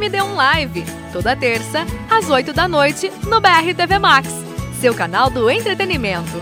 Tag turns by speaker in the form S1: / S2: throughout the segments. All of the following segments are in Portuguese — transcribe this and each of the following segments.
S1: BRD1 Live, toda terça, às 8 da noite, no BRTV Max, seu canal do entretenimento.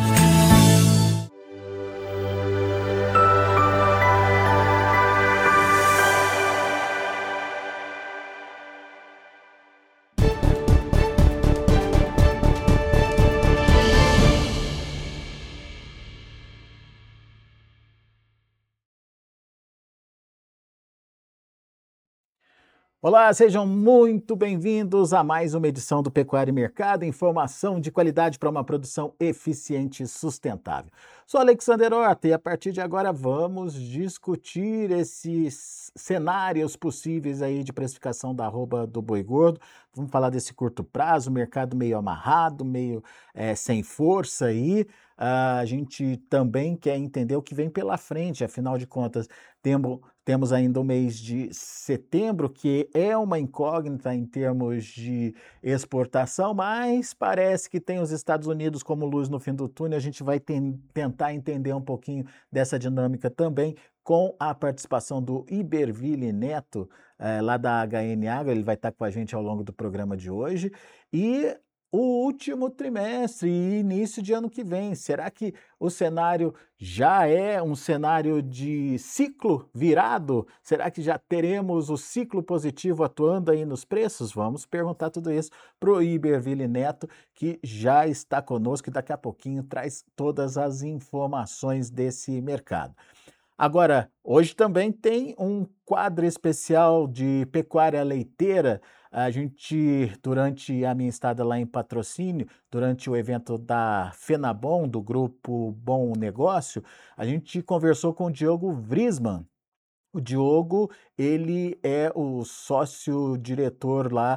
S2: Olá, sejam muito bem-vindos a mais uma edição do Pecuária e Mercado, informação de qualidade para uma produção eficiente e sustentável. Sou Alexander Horta e a partir de agora vamos discutir esses cenários possíveis aí de precificação da arroba do boi gordo. Vamos falar desse curto prazo, mercado meio amarrado, meio sem força aí. A gente também quer entender o que vem pela frente, afinal de contas, temos ainda o mês de setembro, que é uma incógnita em termos de exportação, mas parece que tem os Estados Unidos como luz no fim do túnel. A gente vai tentar entender um pouquinho dessa dinâmica também com a participação do Iberville Neto, lá da HN Agro. Ele vai estar com a gente ao longo do programa de hoje. E o último trimestre e início de ano que vem, será que o cenário já é um cenário de ciclo virado? Será que já teremos o ciclo positivo atuando aí nos preços? Vamos perguntar tudo isso para o Iberville Neto, que já está conosco e daqui a pouquinho traz todas as informações desse mercado. Agora, hoje também tem um quadro especial de pecuária leiteira. A gente, durante a minha estada lá em Patrocínio, durante o evento da Fenabom, do grupo Bom Negócio, a gente conversou com o Diogo Vrisman. O Diogo, ele é o sócio-diretor lá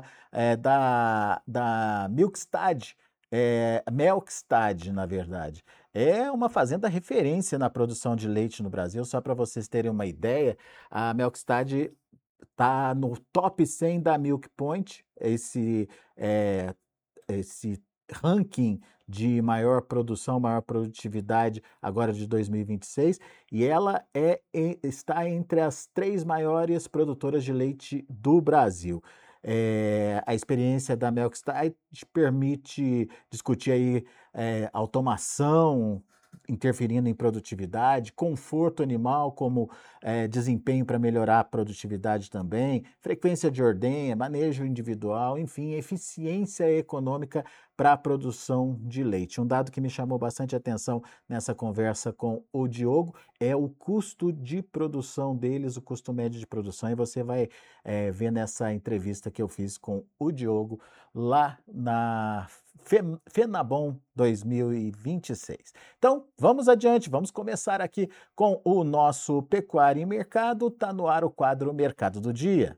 S2: da Milkstad, Melkstad, na verdade. É uma fazenda referência na produção de leite no Brasil. Só para vocês terem uma ideia, a Melkstad está no top 100 da Milk Point, esse ranking de maior produção, maior produtividade agora de 2026, e ela está entre as 3 maiores produtoras de leite do Brasil. A experiência da Melkstad permite discutir aí automação, interferindo em produtividade, conforto animal como desempenho para melhorar a produtividade também, frequência de ordenha, manejo individual, enfim, eficiência econômica para a produção de leite. Um dado que me chamou bastante atenção nessa conversa com o Diogo é o custo de produção deles, o custo médio de produção, e você vai ver nessa entrevista que eu fiz com o Diogo lá na Fenabom 2026. Então, vamos adiante, vamos começar aqui com o nosso Pecuária e Mercado. Está no ar o quadro Mercado do Dia.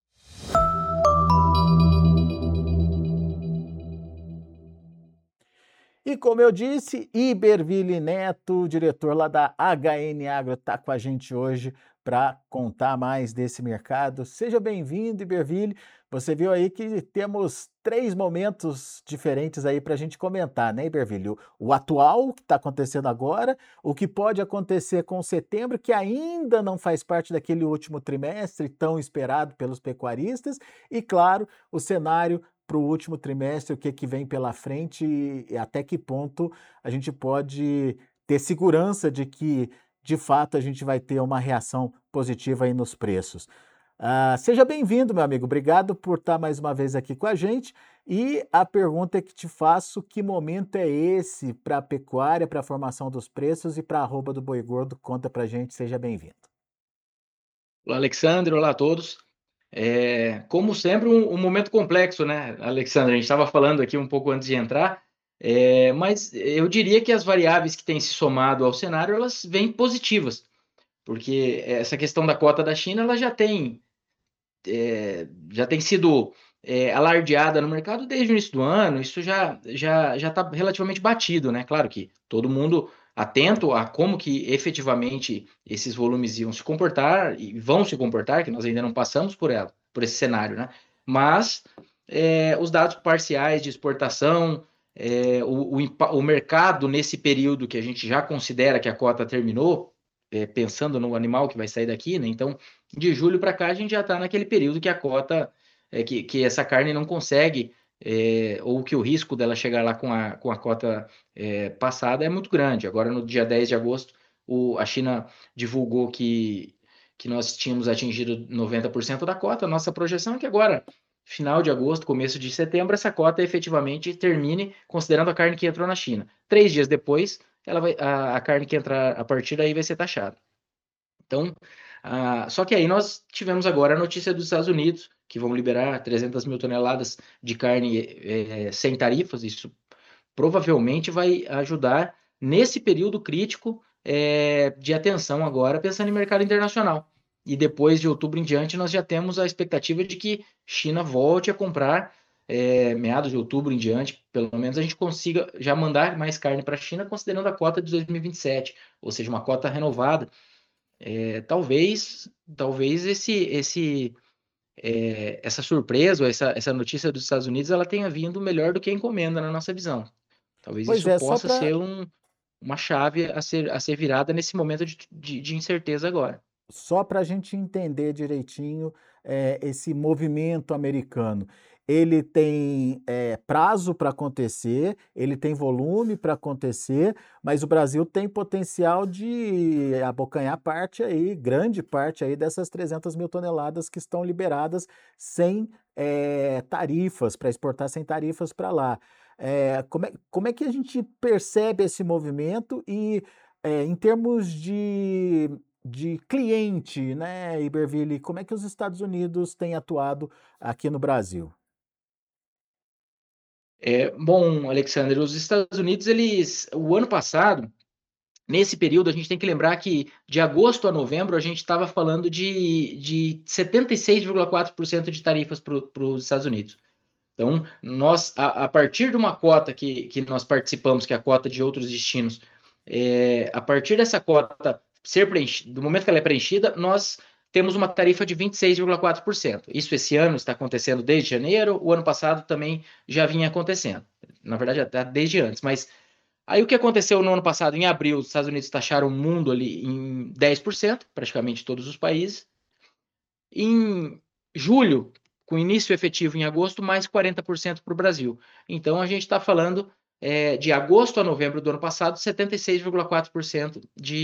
S2: E como eu disse, Iberville Neto, diretor lá da HN Agro, está com a gente hoje para contar mais desse mercado. Seja bem-vindo, Iberville. Você viu aí que temos 3 momentos diferentes aí para a gente comentar, né, Iberville? O atual, que está acontecendo agora, o que pode acontecer com setembro, que ainda não faz parte daquele último trimestre tão esperado pelos pecuaristas, e, claro, o cenário para o último trimestre, o que vem pela frente e até que ponto a gente pode ter segurança de que, de fato, a gente vai ter uma reação positiva aí nos preços. Seja bem-vindo, meu amigo. Obrigado por estar mais uma vez aqui com a gente. E a pergunta que te faço, que momento é esse para a pecuária, para a formação dos preços e para a arroba do boi gordo? Conta para a gente, seja bem-vindo.
S3: Olá, Alexandre. Olá a todos. Como sempre, um momento complexo, né, Alexandre? A gente estava falando aqui um pouco antes de entrar, mas eu diria que as variáveis que têm se somado ao cenário, elas vêm positivas, porque essa questão da cota da China, ela já tem sido alardeada no mercado desde o início do ano. Isso já está relativamente batido, né? Claro que todo mundo atento a como que efetivamente esses volumes iam se comportar e vão se comportar, que nós ainda não passamos por esse cenário, né? Mas os dados parciais de exportação, o mercado nesse período que a gente já considera que a cota terminou, pensando no animal que vai sair daqui, né? Então, de julho para cá, a gente já está naquele período que a cota, que essa carne não consegue, ou que o risco dela chegar lá com a cota passada é muito grande. Agora, no dia 10 de agosto, a China divulgou que nós tínhamos atingido 90% da cota. Nossa projeção é que agora, final de agosto, começo de setembro, essa cota efetivamente termine, considerando a carne que entrou na China. 3 dias depois, a carne que entrar a partir daí vai ser taxada. Então, só que aí nós tivemos agora a notícia dos Estados Unidos, que vão liberar 300 mil toneladas de carne sem tarifas. Isso provavelmente vai ajudar nesse período crítico de atenção agora, pensando em mercado internacional. E depois de outubro em diante, nós já temos a expectativa de que China volte a comprar, meados de outubro em diante, pelo menos a gente consiga já mandar mais carne para a China, considerando a cota de 2027, ou seja, uma cota renovada. Talvez essa surpresa, ou essa notícia dos Estados Unidos, ela tenha vindo melhor do que a encomenda na nossa visão. Talvez
S2: Pois
S3: isso
S2: é,
S3: possa ser uma chave a ser virada nesse momento de incerteza agora.
S2: só para a gente entender direitinho esse movimento americano. Ele tem prazo para acontecer, ele tem volume para acontecer, mas o Brasil tem potencial de abocanhar parte aí, grande parte aí dessas 300 mil toneladas que estão liberadas sem tarifas, para exportar sem tarifas para lá. Como é que a gente percebe esse movimento e, em termos de cliente, né, Iberville, como é que os Estados Unidos têm atuado aqui no Brasil?
S3: Bom, Alexander, os Estados Unidos, o ano passado, nesse período, a gente tem que lembrar que de agosto a novembro a gente estava falando de 76,4% de tarifas para os Estados Unidos. Então, nós, a partir de uma cota que nós participamos, que é a cota de outros destinos, a partir dessa cota ser preenchida, do momento que ela é preenchida, nós temos uma tarifa de 26,4%. Isso esse ano está acontecendo desde janeiro, o ano passado também já vinha acontecendo. Na verdade, até desde antes, mas aí o que aconteceu no ano passado, em abril, os Estados Unidos taxaram o mundo ali em 10%, praticamente todos os países. Em julho, com início efetivo em agosto, mais 40% para o Brasil. Então, a gente está falando de agosto a novembro do ano passado, 76,4%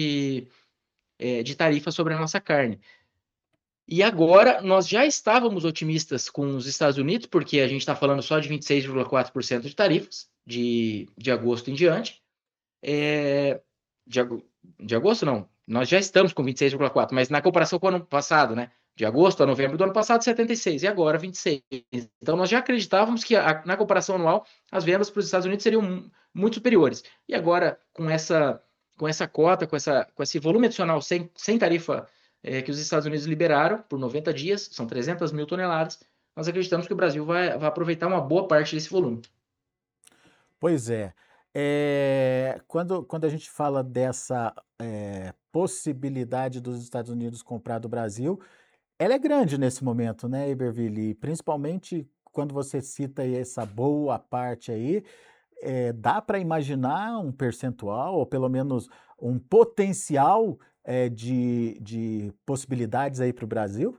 S3: de tarifa sobre a nossa carne. E agora, nós já estávamos otimistas com os Estados Unidos, porque a gente está falando só de 26,4% de tarifas, de agosto em diante. De, de agosto, não. Nós já estamos com 26,4%, mas na comparação com o ano passado, né? De agosto a novembro do ano passado, 76%, e agora 26%. Então, nós já acreditávamos que na comparação anual, as vendas para os Estados Unidos seriam muito superiores. E agora, com essa cota, com esse volume adicional sem tarifa que os Estados Unidos liberaram por 90 dias, são 300 mil toneladas, nós acreditamos que o Brasil vai aproveitar uma boa parte desse volume.
S2: Pois é. Quando a gente fala dessa possibilidade dos Estados Unidos comprar do Brasil, ela é grande nesse momento, né, Iberville? Principalmente quando você cita aí essa boa parte aí, dá para imaginar um percentual, ou pelo menos um potencial de possibilidades aí para o Brasil?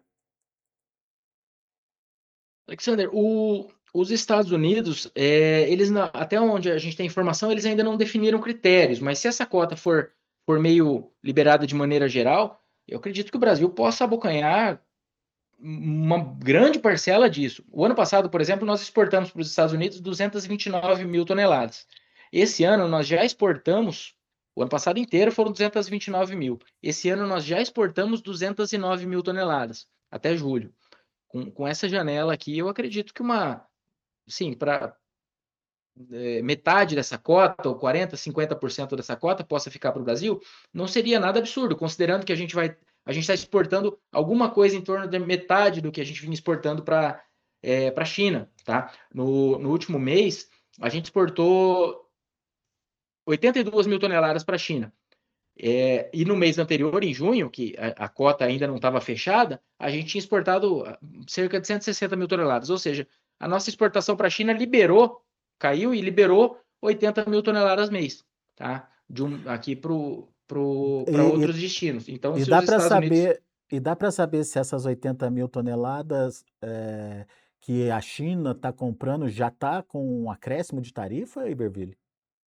S3: Alexander, os Estados Unidos, até onde a gente tem informação, eles ainda não definiram critérios, mas se essa cota for meio liberada de maneira geral, eu acredito que o Brasil possa abocanhar uma grande parcela disso. O ano passado, por exemplo, nós exportamos para os Estados Unidos 229 mil toneladas. Esse ano nós já exportamos, o ano passado inteiro foram 229 mil. Esse ano nós já exportamos 209 mil toneladas, até julho. Com essa janela aqui, eu acredito que sim, para metade dessa cota, ou 40%, 50% dessa cota possa ficar para o Brasil, não seria nada absurdo, considerando que a gente está exportando alguma coisa em torno de metade do que a gente vinha exportando para a China. Tá? No último mês, a gente exportou 82 mil toneladas para a China. E no mês anterior, em junho, que a cota ainda não estava fechada, a gente tinha exportado cerca de 160 mil toneladas. Ou seja, a nossa exportação para a China caiu e liberou 80 mil toneladas mês. Tá? Aqui para para outros destinos. Então,
S2: E
S3: se os
S2: dá para
S3: Estados Unidos...
S2: saber, se essas 80 mil toneladas que a China está comprando já está com um acréscimo de tarifa, Iberville?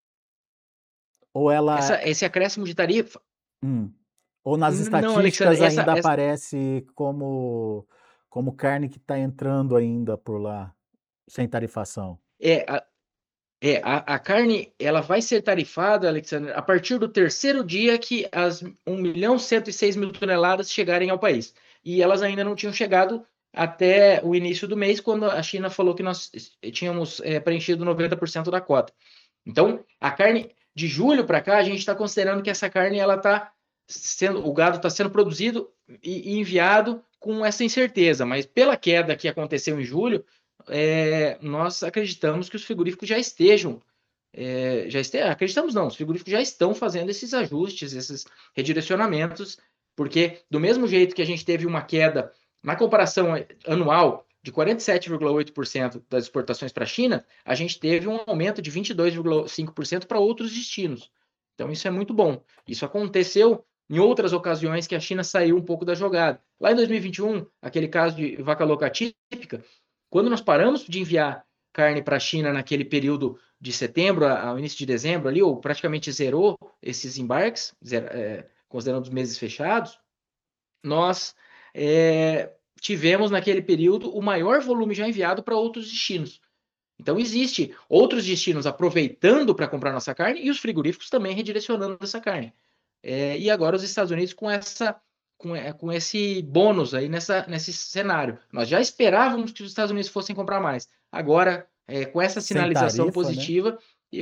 S2: Ou ela,
S3: Esse acréscimo de tarifa...
S2: hum, ou nas
S3: Não, Alexandre,
S2: estatísticas ainda aparece como carne que está entrando ainda por lá, sem tarifação?
S3: é, a, a carne, ela vai ser tarifada, Alexandre, a partir do terceiro dia que as 1.106.000 toneladas chegarem ao país. E elas ainda não tinham chegado até o início do mês, quando a China falou que nós tínhamos preenchido 90% da cota. Então, a carne de julho para cá, a gente está considerando que essa carne, ela tá sendo, o gado está sendo produzido e enviado com essa incerteza, mas pela queda que aconteceu em julho, nós acreditamos que os frigoríficos acreditamos não, os frigoríficos já estão fazendo esses ajustes, esses redirecionamentos, porque do mesmo jeito que a gente teve uma queda na comparação anual de 47,8% das exportações para a China, a gente teve um aumento de 22,5% para outros destinos. Então isso é muito bom. Isso aconteceu em outras ocasiões que a China saiu um pouco da jogada. Lá em 2021, aquele caso de vaca louca típica, quando nós paramos de enviar carne para a China naquele período de setembro ao início de dezembro, ali, ou praticamente zerou esses embarques, considerando os meses fechados, nós tivemos naquele período o maior volume já enviado para outros destinos. Então, existe outros destinos aproveitando para comprar nossa carne e os frigoríficos também redirecionando essa carne. E agora os Estados Unidos com esse bônus aí nesse cenário. Nós já esperávamos que os Estados Unidos fossem comprar mais. Agora, com essa
S2: Sem
S3: sinalização
S2: tarifa, né?
S3: positiva,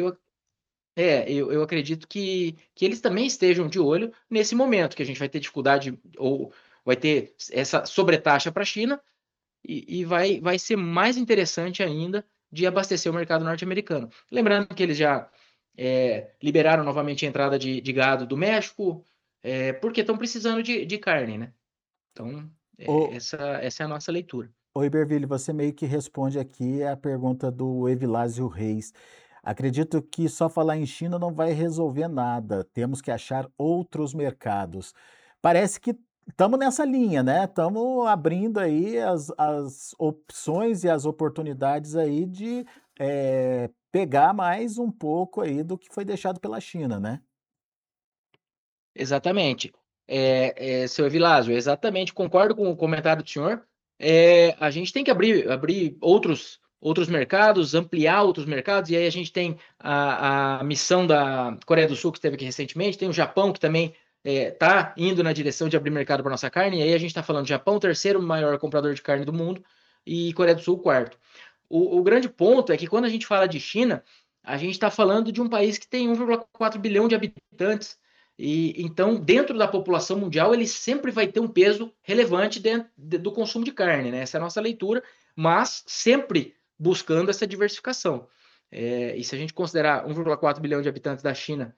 S3: eu acredito que eles também estejam de olho nesse momento, que a gente vai ter dificuldade ou vai ter essa sobretaxa para a China e vai ser mais interessante ainda de abastecer o mercado norte-americano. Lembrando que eles já liberaram novamente a entrada de gado do México, porque estão precisando de carne, né? Então,
S2: Ô,
S3: essa é a nossa leitura.
S2: ô Iberville, você meio que responde aqui a pergunta do Evilásio Reis. Acredito que só falar em China não vai resolver nada. Temos que achar outros mercados. Parece que estamos nessa linha, né? Estamos abrindo aí as opções e as oportunidades aí de pegar mais um pouco aí do que foi deixado pela China, né?
S3: Exatamente. Seu Evilásio, exatamente, concordo com o comentário do senhor. A gente tem que abrir outros mercados, ampliar outros mercados, e aí a gente tem a missão da Coreia do Sul, que esteve aqui recentemente, tem o Japão, que também está indo na direção de abrir mercado para nossa carne, e aí a gente está falando Japão, terceiro maior comprador de carne do mundo, e Coreia do Sul, quarto. O grande ponto é que quando a gente fala de China, a gente está falando de um país que tem 1,4 bilhão de habitantes, e então, dentro da população mundial, ele sempre vai ter um peso relevante dentro do consumo de carne, né? Essa é a nossa leitura, mas sempre buscando essa diversificação. E se a gente considerar 1,4 bilhão de habitantes da China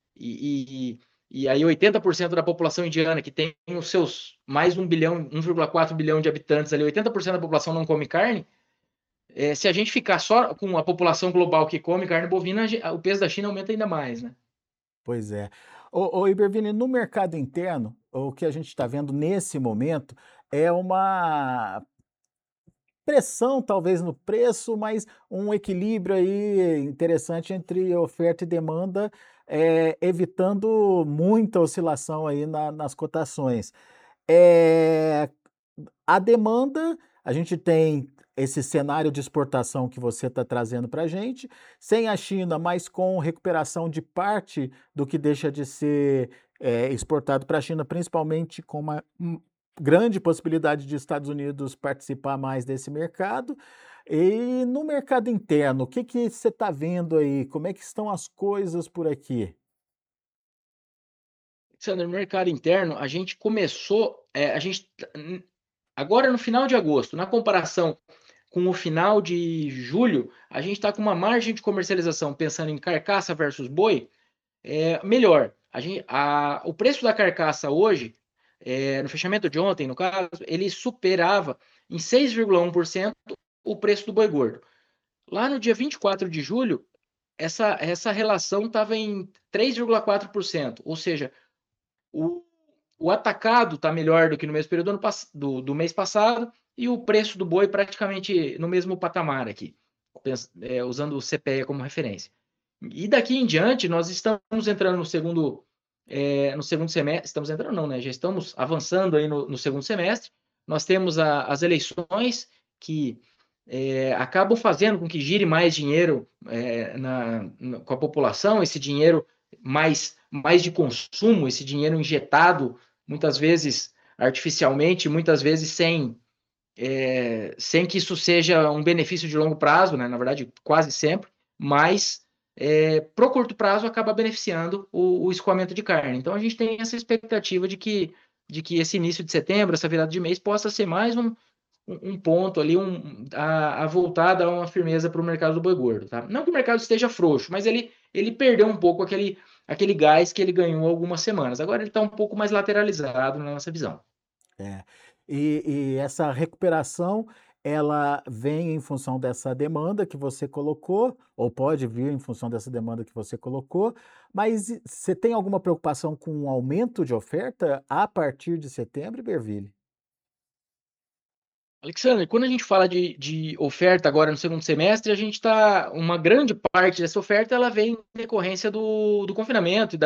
S3: e aí 80% da população indiana, que tem os seus mais 1 bilhão, 1,4 bilhão de habitantes ali, 80% da população não come carne, se a gente ficar só com a população global que come carne bovina, o peso da China aumenta ainda mais, né?
S2: Pois é. Ô Iberville, no mercado interno, o que a gente está vendo nesse momento é uma pressão, talvez, no preço, mas um equilíbrio aí interessante entre oferta e demanda, evitando muita oscilação aí nas cotações. Eh, a demanda, a gente tem esse cenário de exportação que você está trazendo para a gente, sem a China, mas com recuperação de parte do que deixa de ser exportado para a China, principalmente com uma grande possibilidade de Estados Unidos participar mais desse mercado. E no mercado interno, o que que você está vendo aí? Como é que estão as coisas por aqui?
S3: Sandro, no mercado interno, a gente começou, agora no final de agosto, na comparação com o final de julho, a gente está com uma margem de comercialização, pensando em carcaça versus boi, melhor. O preço da carcaça hoje, no fechamento de ontem, no caso, ele superava em 6,1% o preço do boi gordo. Lá no dia 24 de julho, essa relação estava em 3,4%, ou seja, O, o atacado está melhor do que no mesmo período do mês passado, e o preço do boi praticamente no mesmo patamar aqui, usando o CPEA como referência. E daqui em diante, nós estamos entrando no segundo semestre, estamos entrando não, né? Já estamos avançando aí no segundo semestre. Nós temos as eleições que acabam fazendo com que gire mais dinheiro com a população, esse dinheiro mais de consumo, esse dinheiro injetado, muitas vezes artificialmente, muitas vezes sem que isso seja um benefício de longo prazo, né? Na verdade, quase sempre, mas pro curto prazo acaba beneficiando o escoamento de carne. Então a gente tem essa expectativa de que esse início de setembro, essa virada de mês, possa ser mais um ponto ali, a voltar a dar uma firmeza para o mercado do boi gordo. Tá? Não que o mercado esteja frouxo, mas ele perdeu um pouco aquele gás que ele ganhou algumas semanas. Agora ele está um pouco mais lateralizado na nossa visão.
S2: É. E essa recuperação, ela vem em função dessa demanda que você colocou, ou pode vir em função dessa demanda que você colocou, mas você tem alguma preocupação com o aumento de oferta a partir de setembro, Iberville?
S3: Alexandre, quando a gente fala de oferta agora no segundo semestre, uma grande parte dessa oferta ela vem em decorrência do confinamento e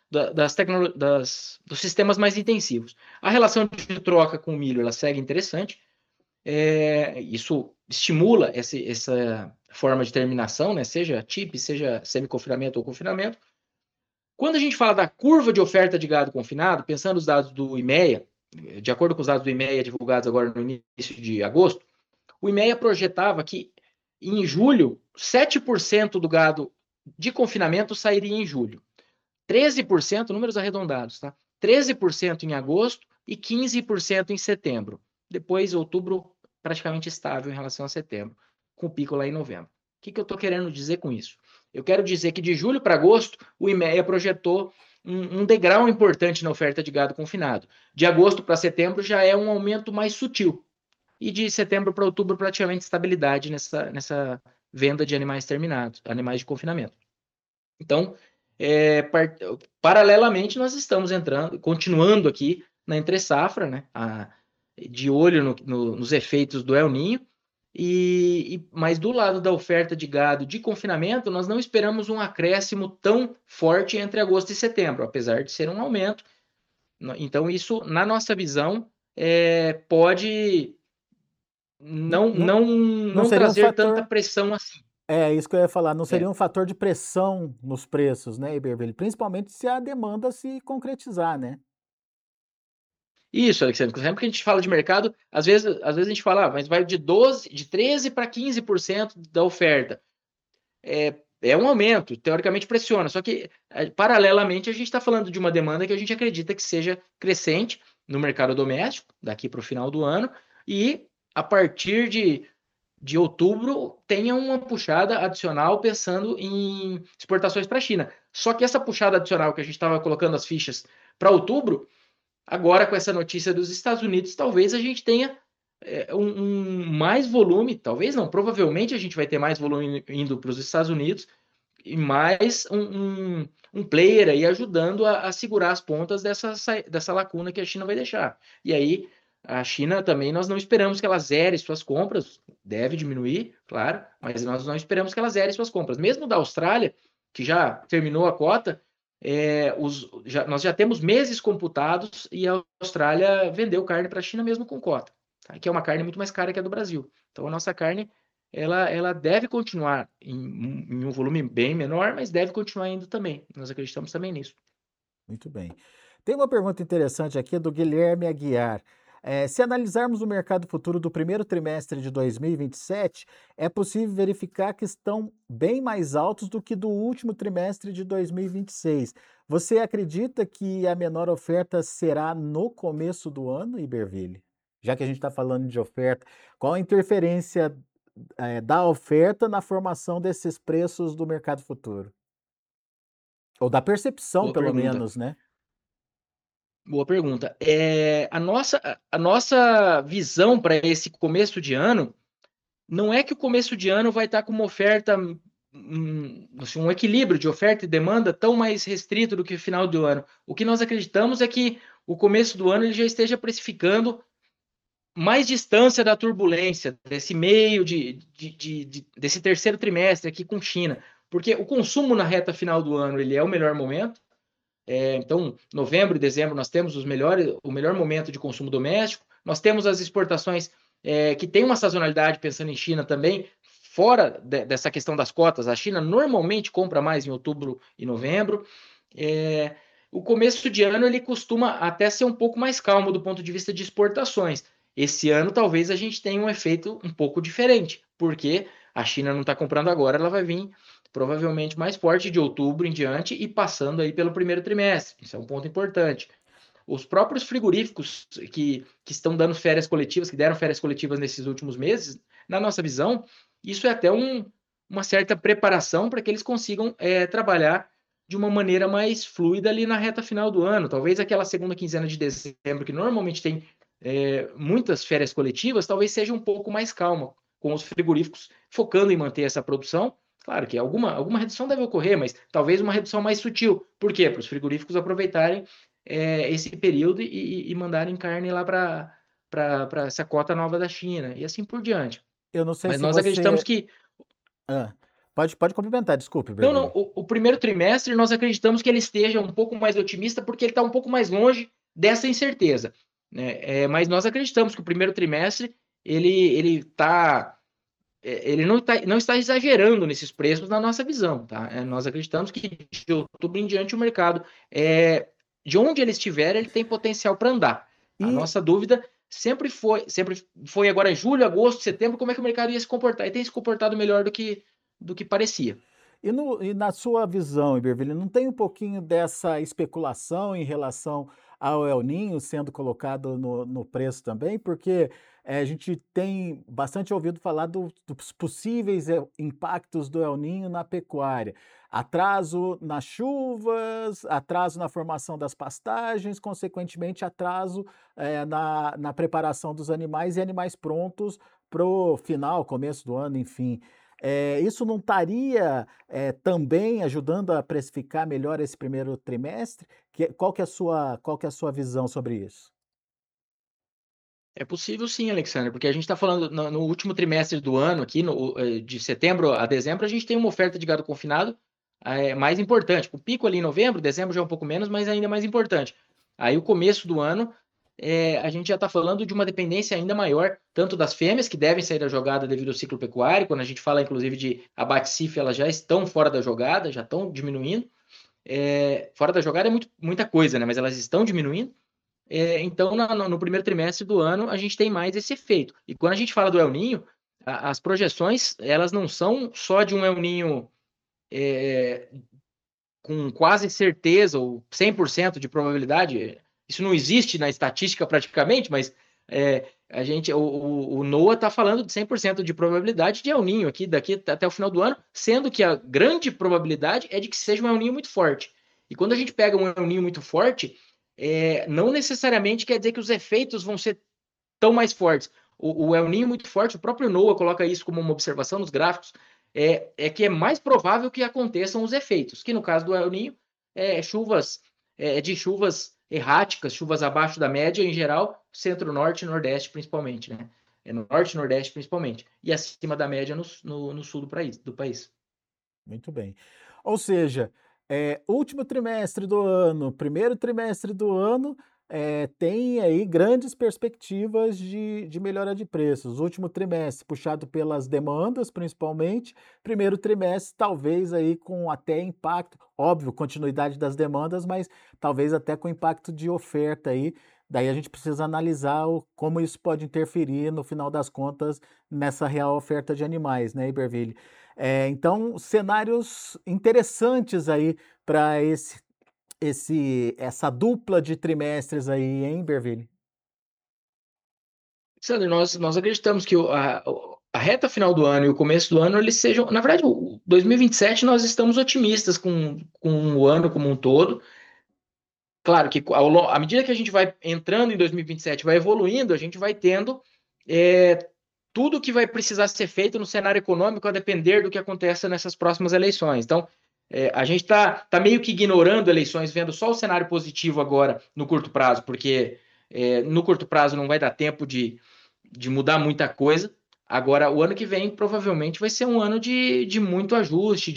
S3: dos sistemas mais intensivos. A relação de troca com o milho ela segue interessante. Isso estimula essa forma de terminação, né? Seja TIP, seja semi-confinamento ou confinamento. Quando a gente fala da curva de oferta de gado confinado, pensando nos dados do IMEA, de acordo com os dados do IMEA divulgados agora no início de agosto, o IMEA projetava que em julho, 7% do gado de confinamento sairia em julho. 13%, números arredondados, tá? 13% em agosto e 15% em setembro. Depois, outubro, praticamente estável em relação a setembro, com pico lá em novembro. O que eu estou querendo dizer com isso? Eu quero dizer que de julho para agosto, o IMEA projetou um degrau importante na oferta de gado confinado. De agosto para setembro já é um aumento mais sutil. E de setembro para outubro, praticamente estabilidade nessa venda de animais terminados, animais de confinamento. Então, paralelamente, nós estamos continuando aqui na entre-safra, né, de olho nos efeitos do El Niño, mas do lado da oferta de gado de confinamento, nós não esperamos um acréscimo tão forte entre agosto e setembro, apesar de ser um aumento. Então, isso, na nossa visão, pode não
S2: seria um
S3: trazer tanta
S2: fator.
S3: pressão assim.
S2: É isso que eu ia falar, não
S3: É.
S2: seria um fator de pressão nos preços, né, Iberville? Principalmente se a demanda se concretizar, né?
S3: Isso, Alexandre. Sempre que a gente fala de mercado, às vezes a gente fala, mas vai de 13% para 15% da oferta. É um aumento, teoricamente pressiona. Só que, paralelamente, a gente está falando de uma demanda que a gente acredita que seja crescente no mercado doméstico, daqui para o final do ano, e a partir de outubro tenha uma puxada adicional pensando em exportações para a China. Só que essa puxada adicional que a gente estava colocando as fichas para outubro, agora com essa notícia dos Estados Unidos, talvez a gente tenha mais volume, talvez não, provavelmente a gente vai ter mais volume indo para os Estados Unidos e mais um player aí ajudando a segurar as pontas dessa lacuna que a China vai deixar. E aí, a China também, nós não esperamos que ela zere suas compras, deve diminuir, claro, mas nós não esperamos que ela zere suas compras. Mesmo da Austrália, que já terminou a cota, nós já temos meses computados e a Austrália vendeu carne para a China mesmo com cota, tá? Que é uma carne muito mais cara que a do Brasil. Então, a nossa carne ela deve continuar em um volume bem menor, mas deve continuar indo também. Nós acreditamos também nisso.
S2: Muito bem. Tem uma pergunta interessante aqui do Guilherme Aguiar. Se analisarmos o mercado futuro do primeiro trimestre de 2027, é possível verificar que estão bem mais altos do que do último trimestre de 2026. Você acredita que a menor oferta será no começo do ano, Iberville? Já que a gente está falando de oferta, qual a interferência da oferta na formação desses preços do mercado futuro? Ou da percepção,
S3: Boa
S2: pelo
S3: pergunta.
S2: menos, né?
S3: Boa pergunta. A nossa visão para esse começo de ano não é que o começo de ano vai estar com uma oferta assim, um equilíbrio de oferta e demanda tão mais restrito do que o final do ano. O que nós acreditamos é que o começo do ano ele já esteja precificando mais distância da turbulência, desse meio desse terceiro trimestre aqui com China, porque o consumo na reta final do ano ele é o melhor momento. Então, novembro e dezembro nós temos o melhor momento de consumo doméstico, nós temos as exportações que tem uma sazonalidade, pensando em China também, fora dessa questão das cotas. A China normalmente compra mais em outubro e novembro. O começo de ano ele costuma até ser um pouco mais calmo do ponto de vista de exportações. Esse ano talvez a gente tenha um efeito um pouco diferente, porque a China não está comprando agora, ela vai vir provavelmente mais forte de outubro em diante e passando aí pelo primeiro trimestre. Isso é um ponto importante. Os próprios frigoríficos que estão dando férias coletivas, que deram férias coletivas nesses últimos meses, na nossa visão, isso é até uma certa preparação para que eles consigam trabalhar de uma maneira mais fluida ali na reta final do ano. Talvez aquela segunda quinzena de dezembro, que normalmente tem muitas férias coletivas, talvez seja um pouco mais calma, com os frigoríficos focando em manter essa produção. Claro que alguma redução deve ocorrer, mas talvez uma redução mais sutil. Por quê? Para os frigoríficos aproveitarem esse período e mandarem carne lá para essa cota nova da China e assim por diante.
S2: Eu não sei
S3: Mas
S2: se
S3: nós acreditamos
S2: você...
S3: que...
S2: Ah, pode complementar, desculpe,
S3: Não,
S2: Bervelli.
S3: o primeiro trimestre nós acreditamos que ele esteja um pouco mais otimista porque ele está um pouco mais longe dessa incerteza, né? Mas nós acreditamos que o primeiro trimestre ele não está exagerando nesses preços na nossa visão, tá? Nós acreditamos que de outubro em diante o mercado, de onde ele estiver, ele tem potencial para andar. A
S2: E
S3: nossa dúvida sempre foi agora em julho, agosto, setembro, como é que o mercado ia se comportar. E tem se comportado melhor do que parecia.
S2: E na sua visão, Iberville, não tem um pouquinho dessa especulação em relação ao El Ninho sendo colocado no preço também? Porque a gente tem bastante ouvido falar dos possíveis impactos do El Ninho na pecuária. Atraso nas chuvas, atraso na formação das pastagens, consequentemente, atraso na preparação dos animais e animais prontos para o final, começo do ano, enfim. Isso não estaria também ajudando a precificar melhor esse primeiro trimestre? Qual que é a sua visão sobre isso?
S3: É possível sim, Alexandre, porque a gente está falando no último trimestre do ano, aqui de setembro a dezembro, a gente tem uma oferta de gado confinado mais importante. O pico ali em novembro, dezembro já é um pouco menos, mas ainda mais importante. Aí o começo do ano, a gente já está falando de uma dependência ainda maior, tanto das fêmeas, que devem sair da jogada devido ao ciclo pecuário, quando a gente fala inclusive de abate-cif, elas já estão fora da jogada, já estão diminuindo. Fora da jogada é muita coisa, né? Mas elas estão diminuindo. Então, no primeiro trimestre do ano, a gente tem mais esse efeito. E quando a gente fala do El Ninho, as projeções, elas não são só de um El Ninho com quase certeza, ou 100% de probabilidade. Isso não existe na estatística praticamente, mas o NOAA está falando de 100% de probabilidade de El Ninho aqui, daqui até o final do ano, sendo que a grande probabilidade é de que seja um El Ninho muito forte. E quando a gente pega um El Ninho muito forte, não necessariamente quer dizer que os efeitos vão ser tão mais fortes. O El Ninho muito forte, o próprio NOAA coloca isso como uma observação nos gráficos, que é mais provável que aconteçam os efeitos, que no caso do El Ninho, chuvas erráticas, chuvas abaixo da média em geral, centro-norte e nordeste principalmente, né? Norte e nordeste principalmente, e acima da média no sul do país.
S2: Muito bem. Ou seja, último trimestre do ano, primeiro trimestre do ano, tem aí grandes perspectivas de melhora de preços. Último trimestre puxado pelas demandas, principalmente. Primeiro trimestre, talvez aí com até impacto, óbvio, continuidade das demandas, mas talvez até com impacto de oferta aí. Daí a gente precisa analisar como isso pode interferir, no final das contas, nessa real oferta de animais, né, Iberville? Então, cenários interessantes aí para essa dupla de trimestres aí, hein, Berville?
S3: Alexandre, nós acreditamos que a reta final do ano e o começo do ano, eles sejam... Na verdade, o 2027 nós estamos otimistas com o ano como um todo. Claro que à medida que a gente vai entrando em 2027, vai evoluindo, a gente vai tendo tudo que vai precisar ser feito no cenário econômico a depender do que aconteça nessas próximas eleições. Então, a gente está meio que ignorando eleições, vendo só o cenário positivo agora no curto prazo, porque no curto prazo não vai dar tempo de mudar muita coisa. Agora, o ano que vem provavelmente vai ser um ano de muito ajuste,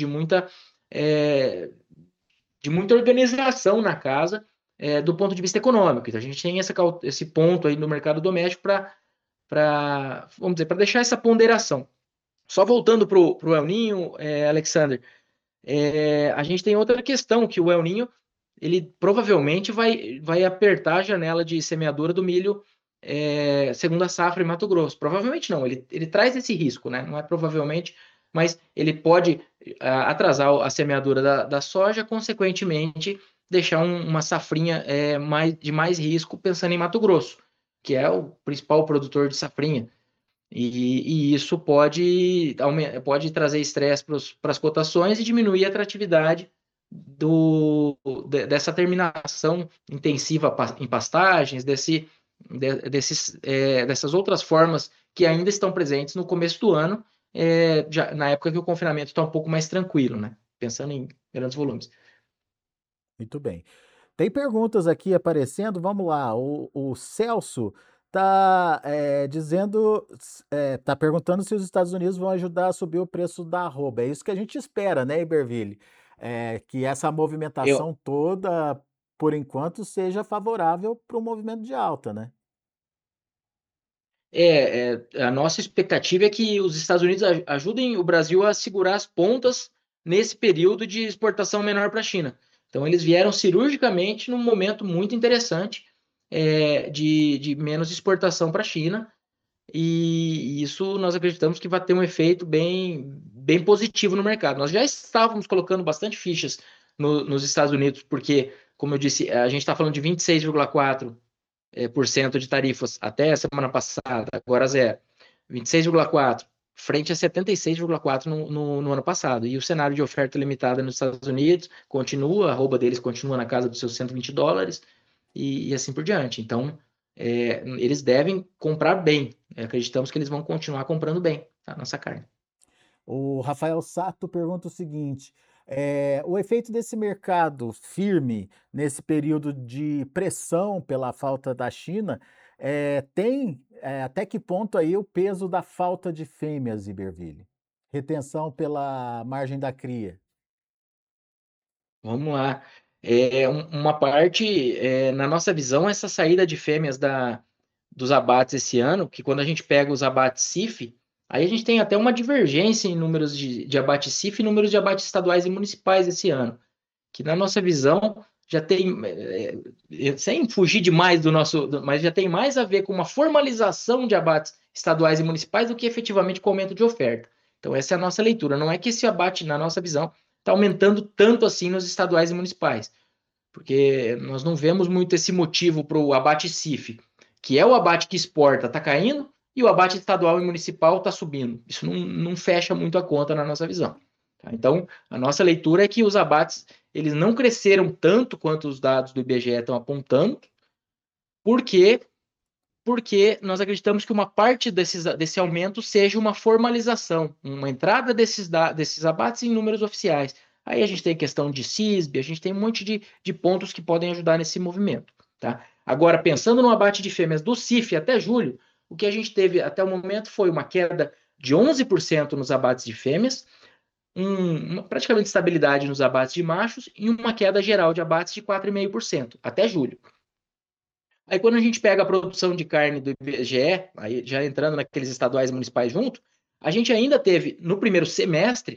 S3: de muita organização na casa, do ponto de vista econômico. Então, a gente tem esse ponto aí no mercado doméstico vamos dizer, para deixar essa ponderação. Só voltando para o El Ninho, Alexander, a gente tem outra questão, que o El Ninho, ele provavelmente vai apertar a janela de semeadura do milho segunda safra em Mato Grosso. Provavelmente não, ele traz esse risco, né? Não é provavelmente, mas ele pode atrasar a semeadura da soja, consequentemente deixar uma safrinha de mais risco, pensando em Mato Grosso, que é o principal produtor de safrinha. E isso pode trazer estresse para as cotações e diminuir a atratividade dessa terminação intensiva em pastagens, dessas outras formas que ainda estão presentes no começo do ano, na época que o confinamento está um pouco mais tranquilo, né? Pensando em grandes volumes.
S2: Muito bem. Tem perguntas aqui aparecendo, vamos lá. O Celso está dizendo, está perguntando se os Estados Unidos vão ajudar a subir o preço da arroba. É isso que a gente espera, né, Iberville? Que essa
S3: Eu,
S2: movimentação toda, por enquanto, seja favorável para o movimento de alta, né?
S3: a nossa expectativa é que os Estados Unidos ajudem o Brasil a segurar as pontas nesse período de exportação menor para a China. Então, eles vieram cirurgicamente num momento muito interessante de menos exportação para a China, e isso nós acreditamos que vai ter um efeito bem positivo no mercado. Nós já estávamos colocando bastante fichas nos Estados Unidos, porque, como eu disse, a gente está falando de 26,4% por cento de tarifas até a semana passada, agora zero. 26,4% frente a 76,4% no ano passado. E o cenário de oferta limitada nos Estados Unidos continua, a arroba deles continua na casa dos seus $120 e assim por diante. Então, eles devem comprar bem. Acreditamos que eles vão continuar comprando bem a nossa carne.
S2: O Rafael Sato pergunta o seguinte: o efeito desse mercado firme nesse período de pressão pela falta da China tem até que ponto aí o peso da falta de fêmeas, Iberville? Retenção pela margem da cria.
S3: Vamos lá. Uma parte, na nossa visão, essa saída de fêmeas dos abates esse ano, que quando a gente pega os abates CIF, aí a gente tem até uma divergência em números de abate CIF e números de abates estaduais e municipais esse ano, que na nossa visão já tem, sem fugir demais mas já tem mais a ver com uma formalização de abates estaduais e municipais do que efetivamente com o aumento de oferta. Então essa é a nossa leitura. Não é que esse abate, na nossa visão, está aumentando tanto assim nos estaduais e municipais, porque nós não vemos muito esse motivo para o abate CIF, que é o abate que exporta, está caindo, e o abate estadual e municipal está subindo. Isso não fecha muito a conta na nossa visão. Tá? Então, a nossa leitura é que os abates eles não cresceram tanto quanto os dados do IBGE estão apontando, porque nós acreditamos que uma parte desse aumento seja uma formalização, uma entrada desses abates em números oficiais. Aí a gente tem questão de CISB, a gente tem um monte de pontos que podem ajudar nesse movimento. Tá? Agora, pensando no abate de fêmeas do CIF até julho, o que a gente teve até o momento foi uma queda de 11% nos abates de fêmeas, praticamente estabilidade nos abates de machos e uma queda geral de abates de 4,5% até julho. Aí quando a gente pega a produção de carne do IBGE, aí já entrando naqueles estaduais e municipais junto, a gente ainda teve, no primeiro semestre,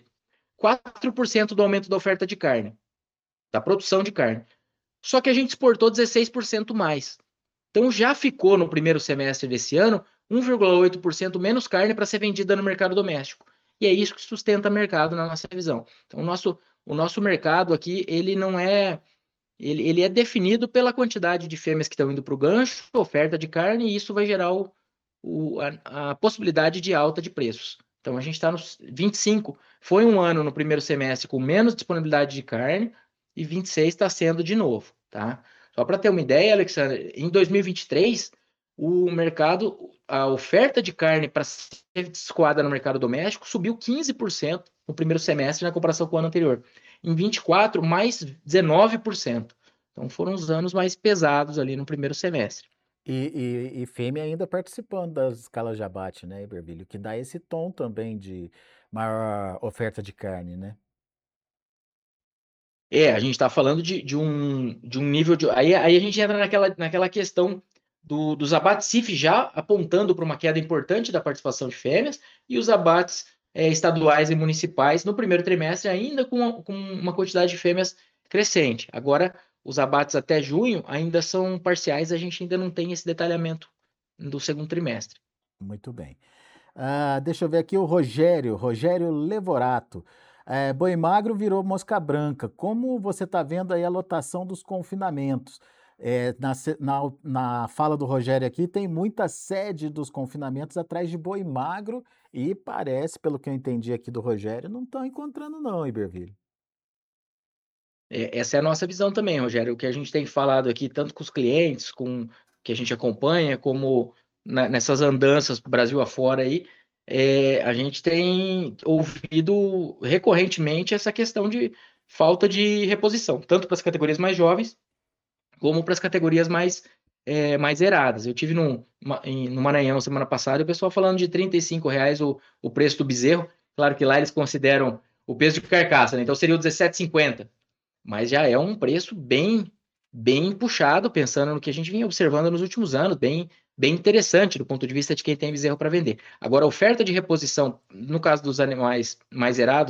S3: 4% do aumento da oferta de carne, da produção de carne. Só que a gente exportou 16% mais. Então já ficou no primeiro semestre desse ano 1,8% menos carne para ser vendida no mercado doméstico. E é isso que sustenta o mercado na nossa visão. Então o nosso mercado aqui, ele não é... Ele é definido pela quantidade de fêmeas que estão indo para o gancho, oferta de carne, e isso vai gerar a possibilidade de alta de preços. Então, a gente está nos 25. Foi um ano no primeiro semestre com menos disponibilidade de carne, e 26 está sendo de novo. Tá? Só para ter uma ideia, Alexandre, em 2023, o mercado a oferta de carne para ser escoada no mercado doméstico subiu 15% no primeiro semestre na comparação com o ano anterior. Em 24, mais 19%. Então foram os anos mais pesados ali no primeiro semestre.
S2: E fêmea ainda participando das escalas de abate, né, Iberville? O que dá esse tom também de maior oferta de carne, né?
S3: A gente está falando de um nível de. Aí a gente entra naquela questão dos abates CIF já apontando para uma queda importante da participação de fêmeas e os abates estaduais e municipais no primeiro trimestre ainda com uma quantidade de fêmeas crescente. Agora, os abates até junho ainda são parciais, a gente ainda não tem esse detalhamento do segundo trimestre.
S2: Muito bem. Deixa eu ver aqui o Rogério Levorato. Boi magro virou mosca branca. Como você está vendo aí a lotação dos confinamentos? Na fala do Rogério aqui, tem muita sede dos confinamentos atrás de boi magro e parece, pelo que eu entendi aqui do Rogério, não estão encontrando não, Iberville.
S3: Essa é a nossa visão também, Rogério. O que a gente tem falado aqui, tanto com os clientes, com que a gente acompanha, como nessas andanças Brasil afora aí, a gente tem ouvido recorrentemente essa questão de falta de reposição, tanto para as categorias mais jovens, como para as categorias mais zeradas. Eu tive no Maranhão semana passada, o pessoal falando de R$ 35 o preço do bezerro. Claro que lá eles consideram o peso de carcaça, né? Então seria o 17,50, mas já é um preço bem puxado, pensando no que a gente vinha observando nos últimos anos, bem interessante do ponto de vista de quem tem bezerro para vender. Agora, a oferta de reposição, no caso dos animais mais zerados,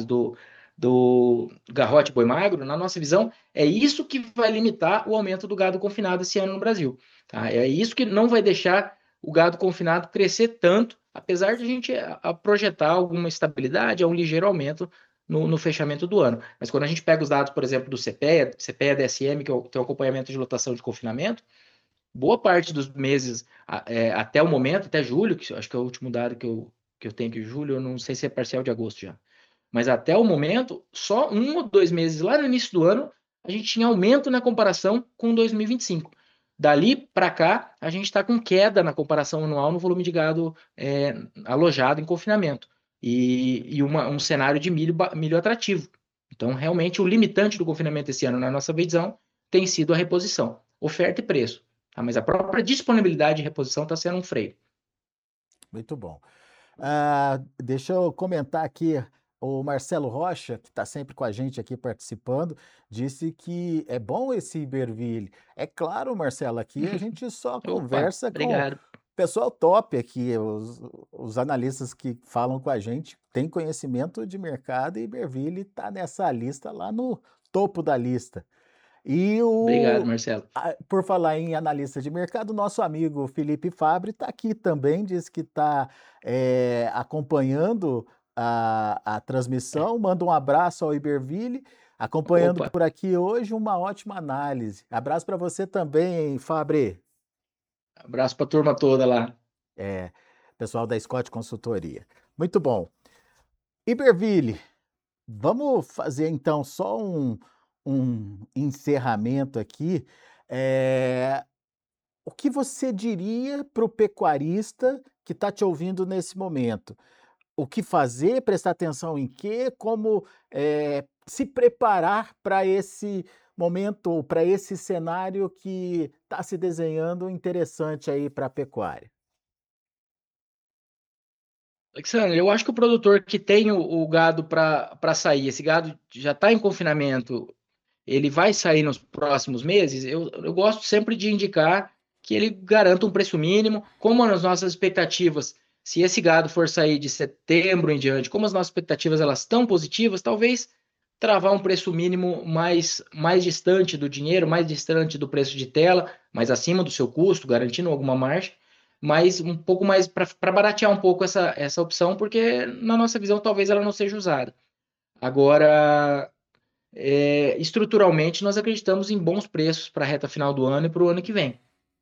S3: do garrote boi magro, na nossa visão, é isso que vai limitar o aumento do gado confinado esse ano no Brasil. Tá? É isso que não vai deixar o gado confinado crescer tanto, apesar de a gente projetar alguma estabilidade, um ligeiro aumento no fechamento do ano. Mas quando a gente pega os dados, por exemplo, do CPEA DSM, que tem o acompanhamento de lotação de confinamento, boa parte dos meses até o momento, até julho, que acho que é o último dado que eu tenho aqui, julho, eu não sei se é parcial de agosto já, mas até o momento, só 1 ou 2 meses lá no início do ano, a gente tinha aumento na comparação com 2025. Dali para cá, a gente está com queda na comparação anual no volume de gado alojado em confinamento e um cenário de milho atrativo. Então, realmente, o limitante do confinamento esse ano, na nossa visão, tem sido a reposição, oferta e preço. Tá? Mas a própria disponibilidade de reposição está sendo um freio.
S2: Muito bom. Deixa eu comentar aqui. O Marcelo Rocha, que está sempre com a gente aqui participando, disse que é bom esse Iberville. É claro, Marcelo, aqui a gente só
S3: Opa,
S2: conversa com
S3: obrigado.
S2: pessoal top aqui, os analistas que falam com a gente têm conhecimento de mercado e Iberville está nessa lista lá no topo da lista. E
S3: Obrigado, Marcelo.
S2: por falar em analista de mercado, nosso amigo Felipe Fabre está aqui também, diz que está acompanhando a transmissão, manda um abraço ao Iberville, acompanhando
S3: Opa.
S2: por aqui hoje, uma ótima análise. Abraço para você também, Fabre.
S3: Abraço para a turma toda lá.
S2: Pessoal da Scott Consultoria. Muito bom. Iberville, vamos fazer então só um encerramento aqui. O que você diria para o pecuarista que está te ouvindo nesse momento? O que fazer, prestar atenção em quê, como se preparar para esse momento, ou para esse cenário que está se desenhando interessante aí para a pecuária?
S3: Alexandre, eu acho que o produtor que tem o gado para sair, esse gado já está em confinamento, ele vai sair nos próximos meses, eu gosto sempre de indicar que ele garanta um preço mínimo, como as nossas expectativas, se esse gado for sair de setembro em diante, como as nossas expectativas elas estão positivas, talvez travar um preço mínimo mais distante do dinheiro, mais distante do preço de tela, mais acima do seu custo, garantindo alguma margem, mas um pouco mais para baratear um pouco essa opção, porque na nossa visão talvez ela não seja usada. Agora, estruturalmente, nós acreditamos em bons preços para a reta final do ano e para o ano que vem.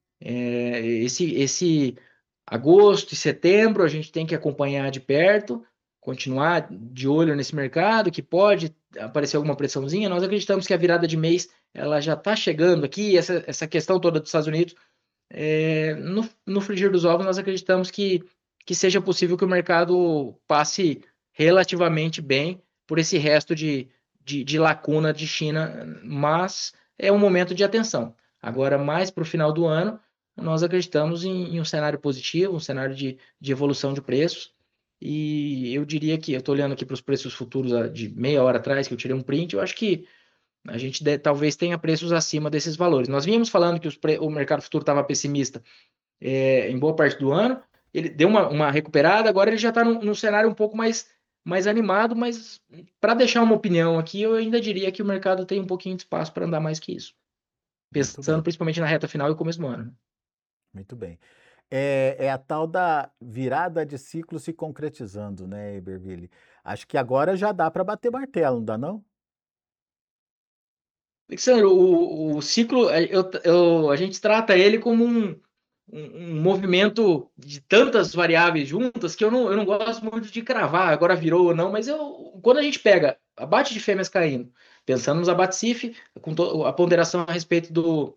S3: Esse agosto e setembro a gente tem que acompanhar de perto, continuar de olho nesse mercado, que pode aparecer alguma pressãozinha. Nós acreditamos que a virada de mês ela já está chegando aqui, essa questão toda dos Estados Unidos No frigir dos ovos, nós acreditamos que seja possível que o mercado passe relativamente bem por esse resto de lacuna de China, mas é um momento de atenção. Agora, mais para o final do ano, nós acreditamos em um cenário positivo, um cenário de evolução de preços. E eu diria que, eu estou olhando aqui para os preços futuros de meia hora atrás, que eu tirei um print, eu acho que a gente talvez tenha preços acima desses valores. Nós vínhamos falando que o mercado futuro estava pessimista em boa parte do ano, ele deu uma recuperada, agora ele já está num cenário um pouco mais animado, mas para deixar uma opinião aqui, eu ainda diria que o mercado tem um pouquinho de espaço para andar mais que isso.
S2: Muito
S3: Pensando
S2: bem,
S3: principalmente na reta final e começo do ano.
S2: muito bem. É a tal da virada de ciclo se concretizando, né, Iberville? Acho que agora já dá para bater martelo, não dá não?
S3: Alexandre, o ciclo, a gente trata ele como um movimento de tantas variáveis juntas que eu não gosto muito de cravar, agora virou ou não, mas quando a gente pega abate de fêmeas caindo, pensando nos abates CIF, com a ponderação a respeito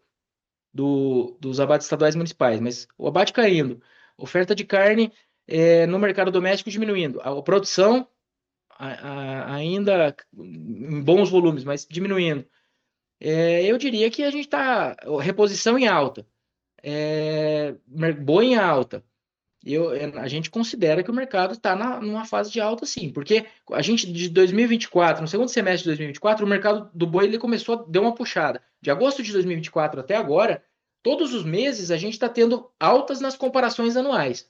S3: dos abates estaduais e municipais, mas o abate caindo, oferta de carne no mercado doméstico diminuindo, a produção ainda em bons volumes, mas diminuindo. Eu diria que a gente está reposição em alta, boa em alta. A gente considera que o mercado está numa fase de alta, sim, porque a gente de 2024, no segundo semestre de 2024, o mercado do boi ele começou, deu uma puxada. De agosto de 2024 até agora, todos os meses a gente está tendo altas nas comparações anuais.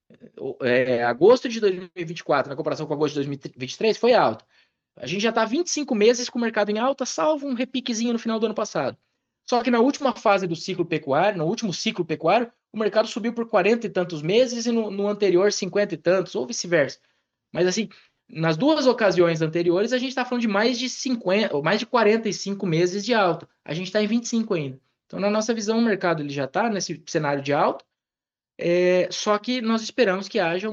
S3: Agosto de 2024, na comparação com agosto de 2023, foi alta. A gente já está 25 meses com o mercado em alta, salvo um repiquezinho no final do ano passado. Só que na última fase do ciclo pecuário, no último ciclo pecuário, o mercado subiu por 40 e tantos meses e no anterior 50 e tantos, ou vice-versa. Mas assim, nas duas ocasiões anteriores, a gente está falando de mais de 50, ou mais de 45 meses de alta. A gente está em 25 ainda. Então, na nossa visão, o mercado ele já está nesse cenário de alta, só que nós esperamos que haja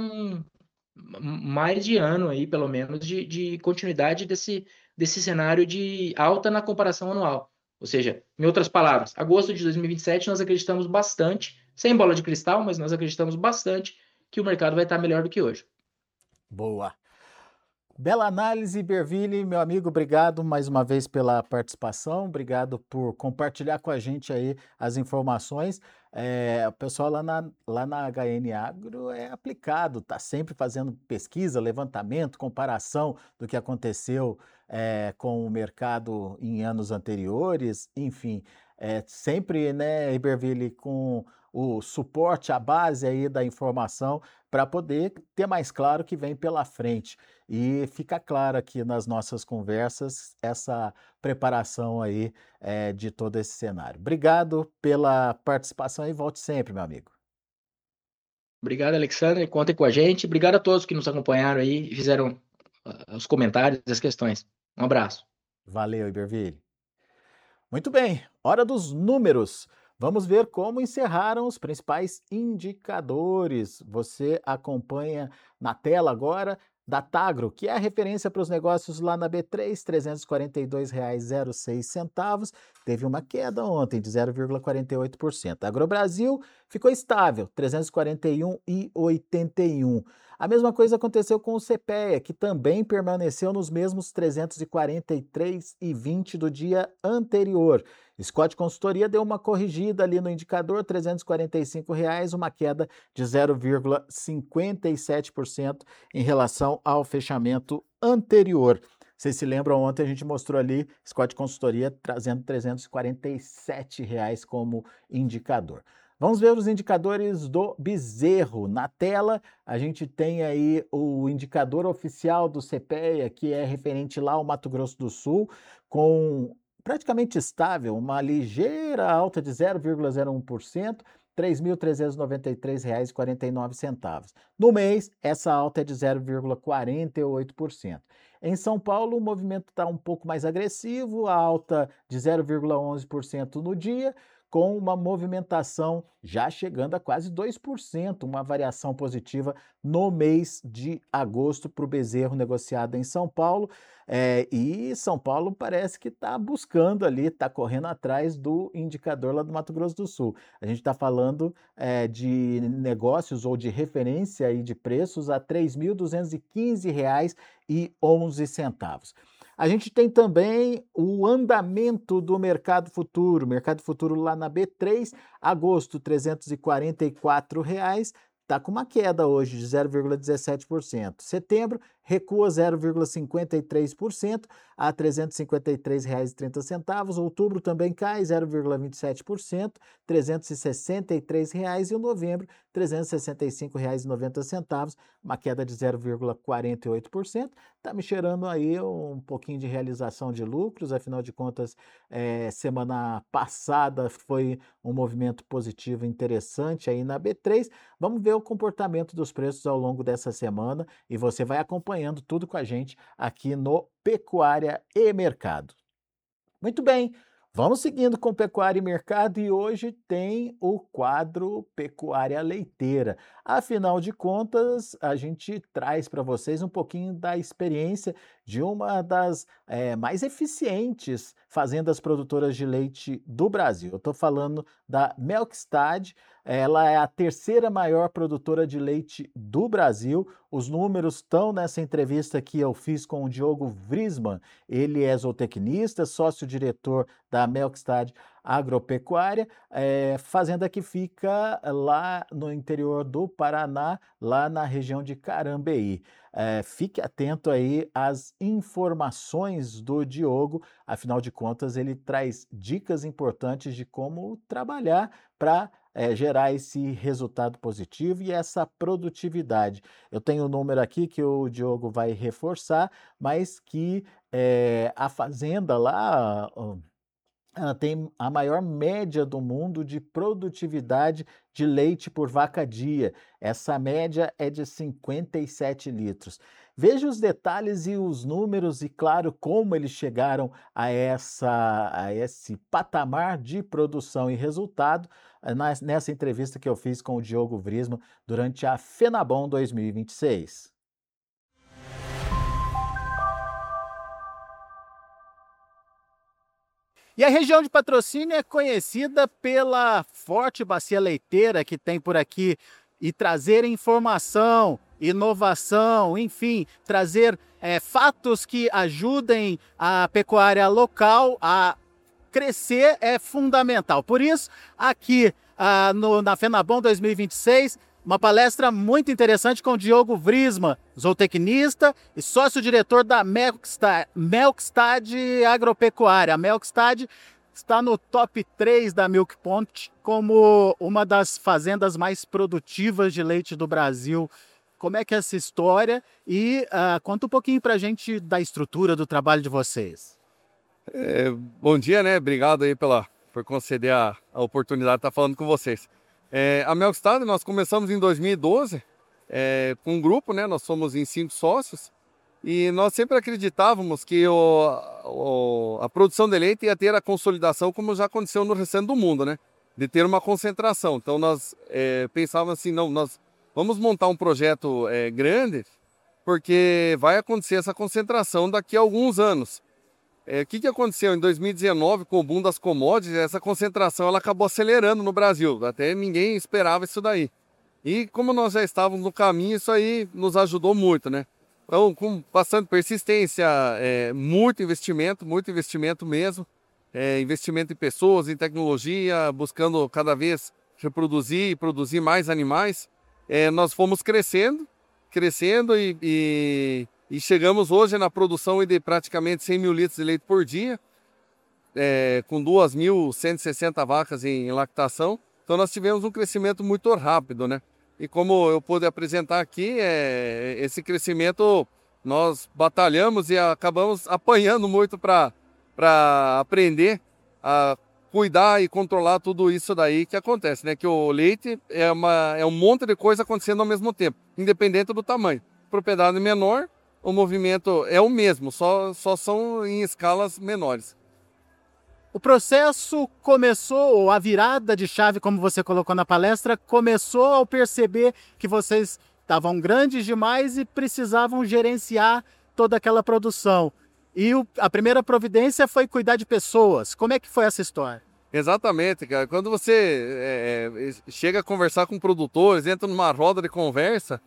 S3: mais de ano aí, pelo menos, de continuidade desse cenário de alta na comparação anual. Ou seja, em outras palavras, agosto de 2027 nós acreditamos bastante, sem bola de cristal, mas nós acreditamos bastante que o mercado vai estar melhor do que hoje.
S2: Boa. Bela análise, Iberville, meu amigo, obrigado mais uma vez pela participação, obrigado por compartilhar com a gente aí as informações. O pessoal lá na HN Agro é aplicado, está sempre fazendo pesquisa, levantamento, comparação do que aconteceu com o mercado em anos anteriores, enfim, sempre, né, Iberville, com o suporte, a base aí da informação para poder ter mais claro o que vem pela frente. E fica claro aqui nas nossas conversas essa preparação aí de todo esse cenário. Obrigado pela participação e volte sempre, meu amigo.
S3: Obrigado, Alexandre. Contem com a gente. Obrigado a todos que nos acompanharam aí e fizeram os comentários, as questões. Um abraço.
S2: Valeu, Iberville. Muito bem, hora dos números. Vamos ver como encerraram os principais indicadores. Você acompanha na tela agora da Tagro, que é a referência para os negócios lá na B3, R$ 342,06. Teve uma queda ontem de 0,48%. A Agrobrasil ficou estável, R$ 341,81. A mesma coisa aconteceu com o CPEA, que também permaneceu nos mesmos 343,20 do dia anterior. Scott Consultoria deu uma corrigida ali no indicador, R$ 345, uma queda de 0,57% em relação ao fechamento anterior. Vocês se lembram, ontem a gente mostrou ali Scott Consultoria trazendo R$ 347 como indicador. Vamos ver os indicadores do bezerro. Na tela, a gente tem aí o indicador oficial do CPEA, que é referente lá ao Mato Grosso do Sul, com praticamente estável, uma ligeira alta de 0,01%, R$ 3.393,49. No mês, essa alta é de 0,48%. Em São Paulo, o movimento está um pouco mais agressivo, a alta de 0,11% no dia, com uma movimentação já chegando a quase 2%, uma variação positiva no mês de agosto para o bezerro negociado em São Paulo. E São Paulo parece que está buscando ali, está correndo atrás do indicador lá do Mato Grosso do Sul. A gente está falando de negócios ou de referência aí de preços a R$ 3.215,11. A gente tem também o andamento do mercado futuro lá na B3, agosto R$ 344, está com uma queda hoje de 0,17%. Setembro recua 0,53% a R$ 353,30. Outubro também cai 0,27%, R$ 363,00. E o novembro, R$ 365,90, uma queda de 0,48%. Está me cheirando aí um pouquinho de realização de lucros, afinal de contas, semana passada foi um movimento positivo interessante aí na B3. Vamos ver o comportamento dos preços ao longo dessa semana e você vai acompanhando tudo com a gente aqui no Pecuária e Mercado. Muito bem, vamos seguindo com Pecuária e Mercado e hoje tem o quadro Pecuária Leiteira. Afinal de contas, a gente traz para vocês um pouquinho da experiência de uma das mais eficientes fazendas produtoras de leite do Brasil. Eu estou falando da Melkstad. Ela é a terceira maior produtora de leite do Brasil. Os números estão nessa entrevista que eu fiz com o Diogo Vrisman. Ele é zootecnista, sócio-diretor da Melkstad Agropecuária, fazenda que fica lá no interior do Paraná, lá na região de Carambeí. Fique atento aí às informações do Diogo, afinal de contas ele traz dicas importantes de como trabalhar para gerar esse resultado positivo e essa produtividade. Eu tenho um número aqui que o Diogo vai reforçar, mas que a fazenda lá ela tem a maior média do mundo de produtividade de leite por vaca dia. Essa média é de 57 litros. Veja os detalhes e os números e, claro, como eles chegaram a esse patamar de produção e resultado nessa entrevista que eu fiz com o Diogo Vrisman durante a FENABOM 2026. E a região de Patrocínio é conhecida pela forte bacia leiteira que tem por aqui e trazer informação, inovação, enfim, trazer fatos que ajudem a pecuária local a crescer é fundamental. Por isso, aqui na FENABOM 2026, uma palestra muito interessante com o Diogo Vrisman, zootecnista e sócio-diretor da Melkstad Agropecuária. A Melkstad está no top 3 da Milk Point como uma das fazendas mais produtivas de leite do Brasil. Como é que é essa história? E conta um pouquinho para a gente da estrutura do trabalho de vocês.
S4: Bom dia, né? Obrigado aí por conceder a oportunidade de estar falando com vocês. A Melkstad, nós começamos em 2012 com um grupo, né? Nós somos em 5 sócios e nós sempre acreditávamos que a produção de leite ia ter a consolidação como já aconteceu no restante do mundo, né? De ter uma concentração. Então nós pensávamos assim, não, nós vamos montar um projeto grande porque vai acontecer essa concentração daqui a alguns anos. O que aconteceu em 2019 com o boom das commodities? Essa concentração ela acabou acelerando no Brasil, até ninguém esperava isso daí. E como nós já estávamos no caminho, isso aí nos ajudou muito, né? Então, com bastante persistência, muito investimento mesmo, investimento em pessoas, em tecnologia, buscando cada vez reproduzir e produzir mais animais. Nós fomos crescendo e chegamos hoje na produção de praticamente 100 mil litros de leite por dia, com 2.160 vacas em lactação. Então nós tivemos um crescimento muito rápido, né? E como eu pude apresentar aqui, esse crescimento nós batalhamos e acabamos apanhando muito para aprender a cuidar e controlar tudo isso daí que acontece, né? Que o leite é um monte de coisa acontecendo ao mesmo tempo, independente do tamanho. Propriedade menor, o movimento é o mesmo, só são em escalas menores.
S2: O processo começou, ou a virada de chave, como você colocou na palestra, começou ao perceber que vocês estavam grandes demais e precisavam gerenciar toda aquela produção. E a primeira providência foi cuidar de pessoas. Como é que foi essa história?
S4: Exatamente, cara. Quando você chega a conversar com produtores, entra numa roda de conversa,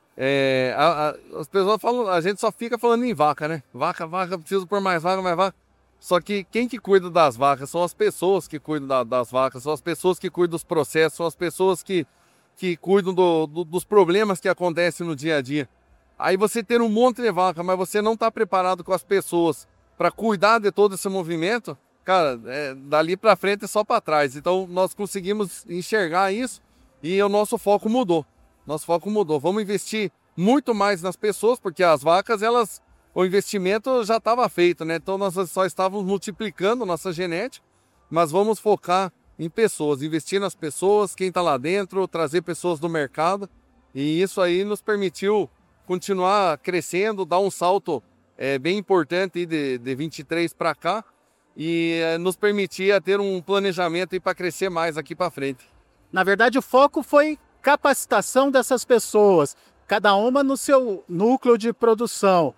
S4: as pessoas falam, a gente só fica falando em vaca, né? Vaca, preciso pôr mais vaca, mais vaca. Só que quem que cuida das vacas são as pessoas que cuidam das vacas, são as pessoas que cuidam dos processos, são as pessoas que cuidam dos problemas que acontecem no dia a dia. Aí você tem um monte de vaca, mas você não está preparado com as pessoas para cuidar de todo esse movimento, cara, dali para frente é só para trás. Então nós conseguimos enxergar isso e o nosso foco mudou. Vamos investir muito mais nas pessoas, porque as vacas, o investimento já estava feito, né? Então nós só estávamos multiplicando nossa genética, mas vamos focar em pessoas, investir nas pessoas, quem está lá dentro, trazer pessoas do mercado. E isso aí nos permitiu continuar crescendo, dar um salto bem importante de 23 para cá e nos permitia ter um planejamento para crescer mais aqui para frente.
S2: Na verdade, o foco foi capacitação dessas pessoas, cada uma no seu núcleo de produção.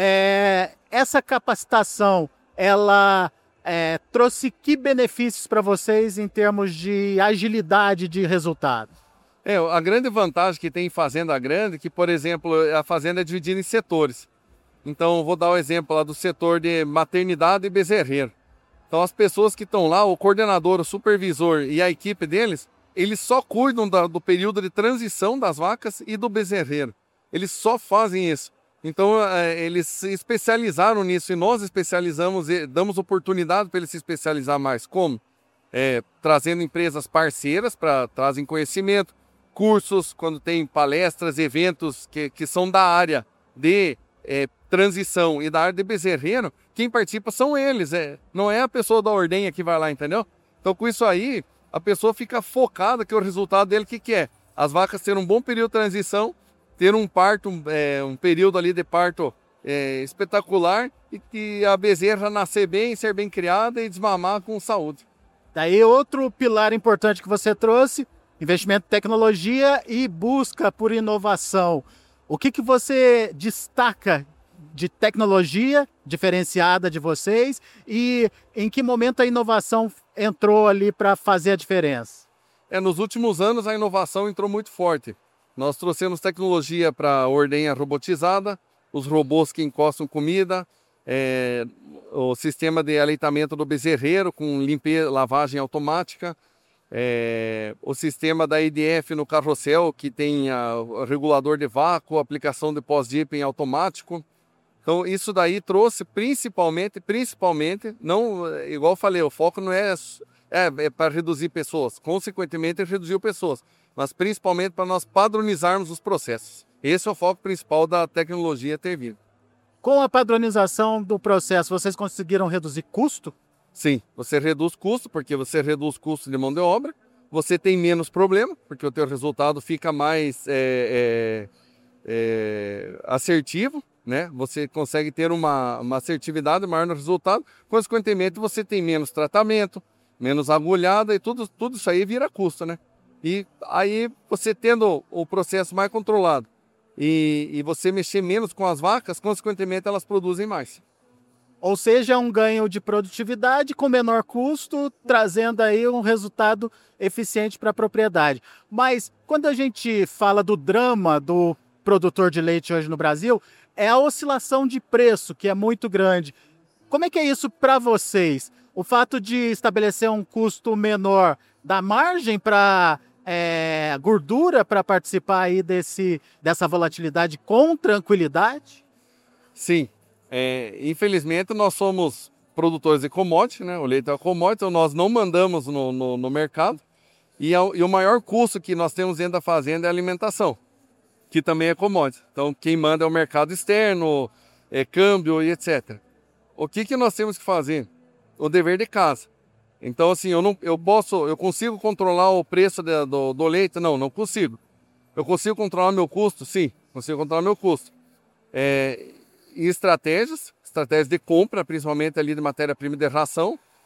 S2: Essa capacitação, ela trouxe que benefícios para vocês em termos de agilidade de resultado?
S4: A grande vantagem que tem em fazenda grande é que, por exemplo, a fazenda é dividida em setores. Então, vou dar o exemplo lá do setor de maternidade e bezerreiro. Então, as pessoas que estão lá, o coordenador, o supervisor e a equipe deles, eles só cuidam do período de transição das vacas e do bezerreiro. Eles só fazem isso. Então, eles se especializaram nisso e nós especializamos, damos oportunidade para eles se especializar mais. Como? Trazendo empresas parceiras para trazem conhecimento, cursos, quando tem palestras, eventos que são da área de transição e da área de bezerreiro, quem participa são eles, não é a pessoa da ordenha que vai lá, entendeu? Então, com isso aí, a pessoa fica focada que o resultado dele, o que é? As vacas terem um bom período de transição, ter um parto, um período ali de parto espetacular e a bezerra nascer bem, ser bem criada e desmamar com saúde.
S2: Daí outro pilar importante que você trouxe, investimento em tecnologia e busca por inovação. O que você destaca de tecnologia diferenciada de vocês e em que momento a inovação entrou ali para fazer a diferença?
S4: Nos últimos anos a inovação entrou muito forte. Nós trouxemos tecnologia para a ordenha robotizada, os robôs que encostam comida, o sistema de aleitamento do bezerreiro com lavagem automática, o sistema da IDF no carrossel que tem o regulador de vácuo, aplicação de pós-dipping automático. Então isso daí trouxe principalmente, não, igual eu falei, o foco não é para reduzir pessoas, consequentemente reduziu pessoas, mas principalmente para nós padronizarmos os processos. Esse é o foco principal da tecnologia ter vindo.
S2: Com a padronização do processo, vocês conseguiram reduzir custo?
S4: Sim, você reduz custo, porque você reduz custo de mão de obra, você tem menos problema, porque o teu resultado fica mais assertivo, né? Você consegue ter uma assertividade maior no resultado, consequentemente você tem menos tratamento, menos agulhada e tudo isso aí vira custo, né? E aí você tendo o processo mais controlado e você mexer menos com as vacas, consequentemente elas produzem mais.
S2: Ou seja, um ganho de produtividade com menor custo, trazendo aí um resultado eficiente para a propriedade. Mas quando a gente fala do drama do produtor de leite hoje no Brasil, é a oscilação de preço, que é muito grande. Como é que é isso para vocês? O fato de estabelecer um custo menor dá margem para gordura para participar aí dessa volatilidade com tranquilidade?
S4: Sim. Infelizmente nós somos produtores de commodity, né? O leite é uma commodity, então nós não mandamos no mercado e o maior custo que nós temos dentro da fazenda é a alimentação, que também é commodity. Então quem manda é o mercado externo, câmbio e etc. O que nós temos que fazer? O dever de casa. Então assim, eu consigo controlar o preço do leite? Não consigo. Eu consigo controlar meu custo? Sim, consigo controlar meu custo. E estratégias de compra, principalmente ali de matéria-prima de ração,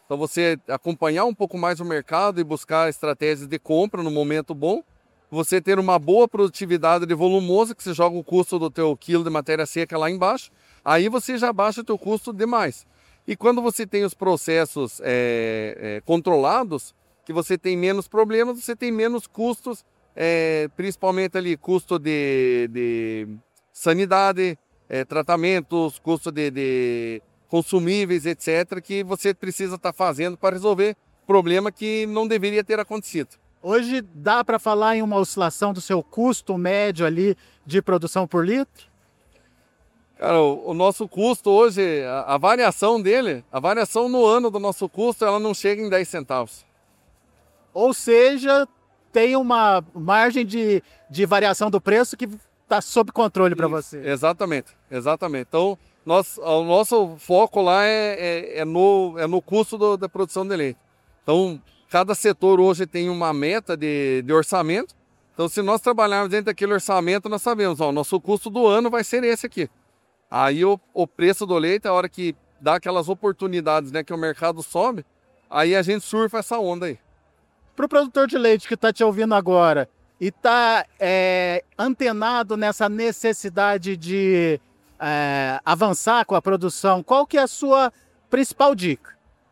S4: Então você acompanhar um pouco mais o mercado e buscar estratégias de compra no momento bom, você ter uma boa produtividade de volumoso, que você joga o custo do teu quilo de matéria seca lá embaixo, aí você já baixa o teu custo demais. E quando você tem os processos controlados, que você tem menos problemas, você tem menos custos, principalmente ali custo de sanidade, tratamentos, custo de consumíveis, etc., que você precisa estar fazendo para resolver problema que não deveria ter acontecido.
S2: Hoje dá para falar em uma oscilação do seu custo médio ali de produção por litro?
S4: Cara, o nosso custo hoje, a variação dele, a variação no ano do nosso custo, ela não chega em 10 centavos.
S2: Ou seja, tem uma margem de variação do preço que está sob controle para você.
S4: Exatamente. Então, o nosso foco lá é no custo da produção de leite. Então, cada setor hoje tem uma meta de orçamento. Então, se nós trabalharmos dentro daquele orçamento, nós sabemos, o nosso custo do ano vai ser esse aqui. Aí o preço do leite, a hora que dá aquelas oportunidades, né, que o mercado sobe, aí a gente surfa essa onda aí.
S2: Para o produtor de leite que está te ouvindo agora e está antenado nessa necessidade de avançar com a produção, qual que é a sua principal dica?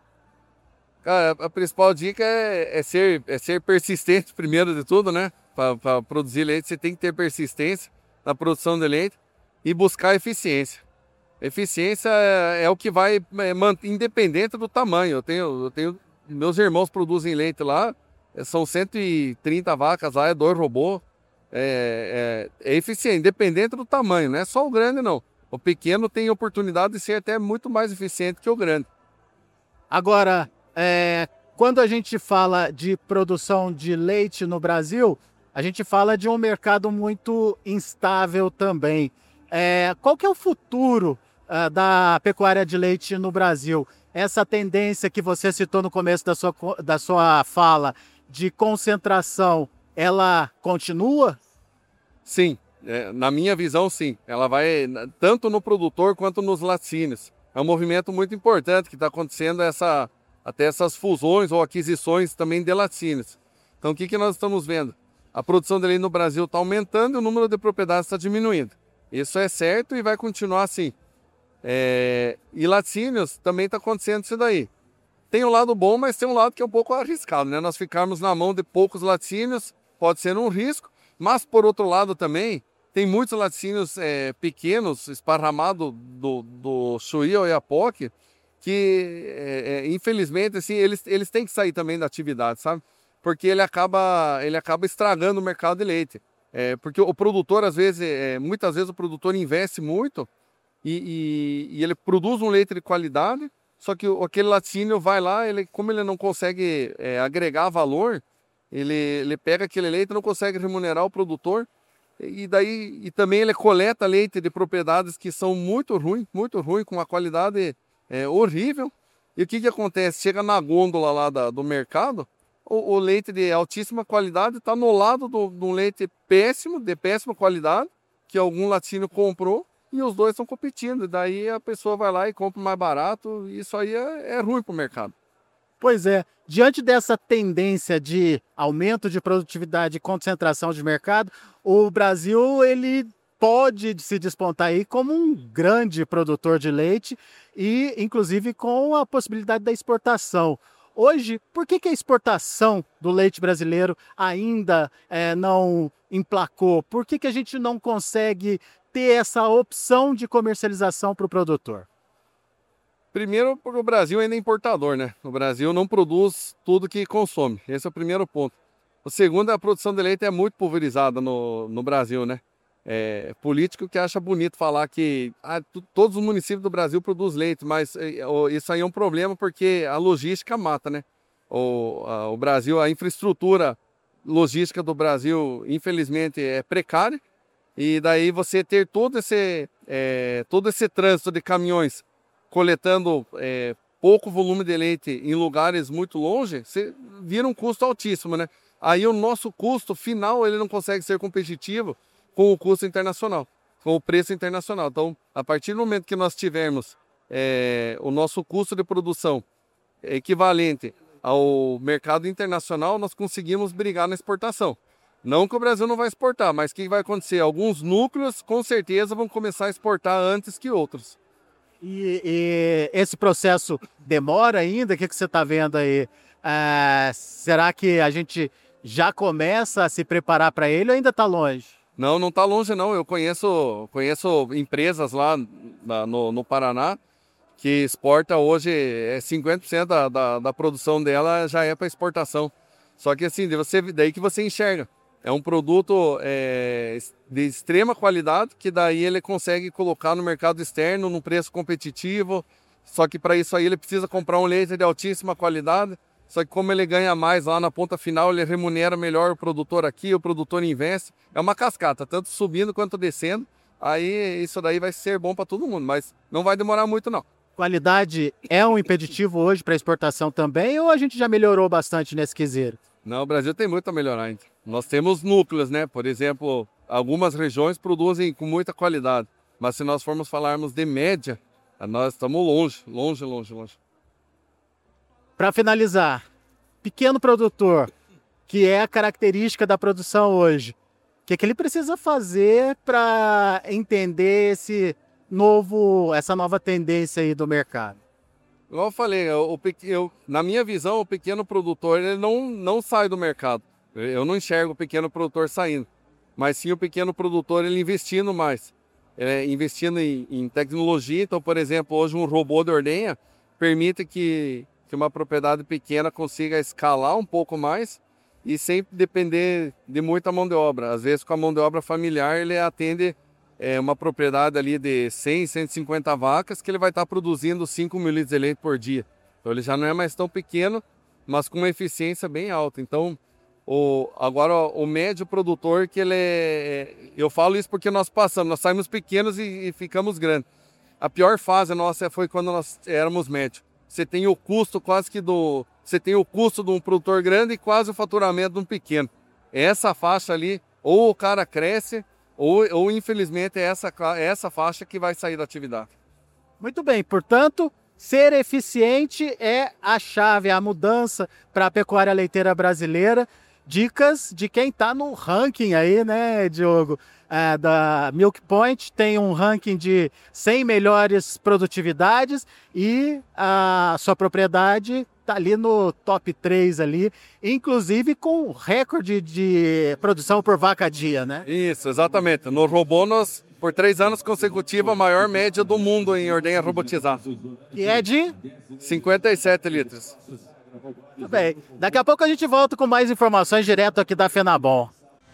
S4: Cara, a principal dica é ser persistente primeiro de tudo, né? Para produzir leite, você tem que ter persistência na produção de leite e buscar eficiência. Eficiência é o que vai manter, independente do tamanho. Eu tenho meus irmãos produzem leite lá, são 130 vacas lá, 2 robôs. É eficiente, independente do tamanho, não é só o grande não. O pequeno tem oportunidade de ser até muito mais eficiente que o grande.
S2: Agora, quando a gente fala de produção de leite no Brasil, a gente fala de um mercado muito instável também. Qual que é o futuro da pecuária de leite no Brasil? Essa tendência que você citou no começo da sua fala de concentração, ela continua?
S4: Sim, na minha visão, sim. Ela vai tanto no produtor quanto nos laticínios. É um movimento muito importante que está acontecendo, até essas fusões ou aquisições também de laticínios. Então, o que nós estamos vendo? A produção de leite no Brasil está aumentando e o número de propriedades está diminuindo. Isso é certo e vai continuar assim. E laticínios também está acontecendo isso daí. Tem um lado bom, mas tem um lado que é um pouco arriscado, né? Nós ficarmos na mão de poucos laticínios pode ser um risco, mas por outro lado também, tem muitos laticínios pequenos, esparramados do Chuí ao Oiapoque, que infelizmente assim, eles têm que sair também da atividade, sabe? Porque ele acaba estragando o mercado de leite. Porque o produtor, muitas vezes o produtor investe muito e ele produz um leite de qualidade, só que aquele laticínio vai lá, como ele não consegue agregar valor, ele pega aquele leite e não consegue remunerar o produtor, e também ele coleta leite de propriedades que são muito ruim, com uma qualidade horrível. E o que acontece? Chega na gôndola lá do mercado, o leite de altíssima qualidade está no lado de um leite péssimo, de péssima qualidade, que algum laticínio comprou, e os dois estão competindo. Daí a pessoa vai lá e compra mais barato, e isso aí é ruim para o mercado.
S2: Pois é, diante dessa tendência de aumento de produtividade e concentração de mercado, o Brasil ele pode se despontar aí como um grande produtor de leite e, inclusive, com a possibilidade da exportação. Hoje, por que a exportação do leite brasileiro ainda não emplacou? Por que a gente não consegue ter essa opção de comercialização para o produtor?
S4: Primeiro, porque o Brasil ainda é importador, né? O Brasil não produz tudo que consome. Esse é o primeiro ponto. O segundo, a produção de leite é muito pulverizada no Brasil, né? Político que acha bonito falar que todos os municípios do Brasil produzem leite, mas isso aí é um problema porque a logística mata, né? O Brasil, a infraestrutura logística do Brasil, infelizmente, é precária, e daí você ter todo esse trânsito de caminhões coletando pouco volume de leite em lugares muito longe, você vira um custo altíssimo, né? Aí o nosso custo final ele não consegue ser competitivo com o custo internacional, com o preço internacional. Então, a partir do momento que nós tivermos o nosso custo de produção equivalente ao mercado internacional, nós conseguimos brigar na exportação. Não que o Brasil não vai exportar, mas o que vai acontecer? Alguns núcleos, com certeza, vão começar a exportar antes que outros.
S2: E esse processo demora ainda? O que você está vendo aí? Será que a gente já começa a se preparar para ele ou ainda está longe?
S4: Não está longe não. Eu conheço empresas lá no Paraná que exporta hoje 50% da produção dela já é para exportação. Só que assim, daí que você enxerga. É um produto de extrema qualidade, que daí ele consegue colocar no mercado externo num preço competitivo. Só que para isso aí ele precisa comprar um leite de altíssima qualidade. Só que como ele ganha mais lá na ponta final, ele remunera melhor o produtor aqui, o produtor investe. É uma cascata, tanto subindo quanto descendo. Aí isso daí vai ser bom para todo mundo, mas não vai demorar muito não.
S2: Qualidade é um impeditivo hoje para exportação também, ou a gente já melhorou bastante nesse quesito?
S4: Não, o Brasil tem muito a melhorar ainda. Nós temos núcleos, né? Por exemplo, algumas regiões produzem com muita qualidade. Mas se nós formos falarmos de média, nós estamos longe.
S2: Para finalizar, pequeno produtor, que é a característica da produção hoje, o que ele precisa fazer para entender essa nova tendência aí do mercado?
S4: Igual eu falei, na minha visão, o pequeno produtor ele não sai do mercado. Eu não enxergo o pequeno produtor saindo, mas sim o pequeno produtor ele investindo mais, investindo em tecnologia. Então, por exemplo, hoje um robô de ordenha permite que uma propriedade pequena consiga escalar um pouco mais e sem depender de muita mão de obra. Às vezes, com a mão de obra familiar, ele atende uma propriedade ali de 100, 150 vacas, que ele vai estar produzindo 5 mil litros de leite por dia. Então ele já não é mais tão pequeno, mas com uma eficiência bem alta. Então, agora o médio produtor, que eu falo isso porque nós saímos pequenos e ficamos grandes. A pior fase nossa foi quando nós éramos médios. Você tem o custo você tem o custo de um produtor grande e quase o faturamento de um pequeno. Essa faixa ali, ou o cara cresce, ou infelizmente é essa faixa que vai sair da atividade.
S2: Muito bem, portanto, ser eficiente é a chave, é a mudança para a pecuária leiteira brasileira. Dicas de quem está no ranking aí, né, Diogo? Da Milk Point tem um ranking de 100 melhores produtividades e a sua propriedade está ali no top 3 ali, inclusive com recorde de produção por vaca dia, né?
S4: Isso, exatamente. No robô, nós, por 3 anos consecutivos, a maior média do mundo em ordenha robotizada.
S2: E é de?
S4: 57 litros.
S2: Muito bem. Daqui a pouco a gente volta com mais informações direto aqui da Fenabom.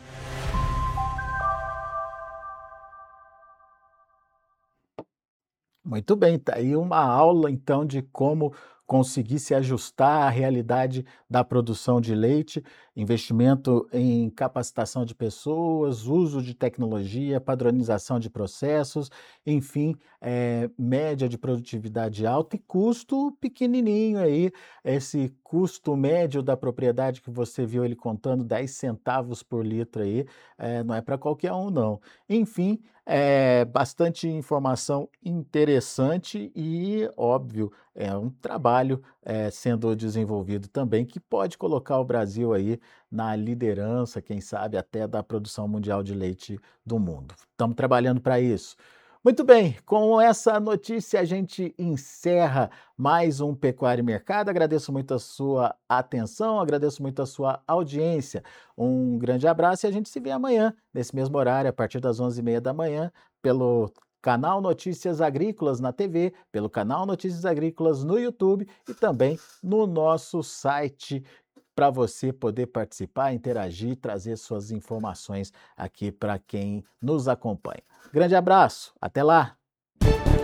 S2: Muito bem, tá aí uma aula então de como conseguir se ajustar à realidade da produção de leite, investimento em capacitação de pessoas, uso de tecnologia, padronização de processos, enfim, média de produtividade alta e custo pequenininho aí, esse custo médio da propriedade que você viu ele contando, 10 centavos por litro aí, não é para qualquer um não. Enfim, bastante informação interessante e, óbvio, é um trabalho sendo desenvolvido também que pode colocar o Brasil aí na liderança, quem sabe até da produção mundial de leite do mundo. Estamos trabalhando para isso. Muito bem, com essa notícia a gente encerra mais um Pecuária e Mercado. Agradeço muito a sua atenção, agradeço muito a sua audiência. Um grande abraço e a gente se vê amanhã, nesse mesmo horário, a partir das 11h30 da manhã, pelo canal Notícias Agrícolas na TV, pelo canal Notícias Agrícolas no YouTube e também no nosso site, para você poder participar, interagir, trazer suas informações aqui para quem nos acompanha. Grande abraço, até lá!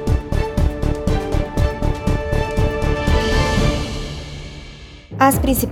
S5: As principais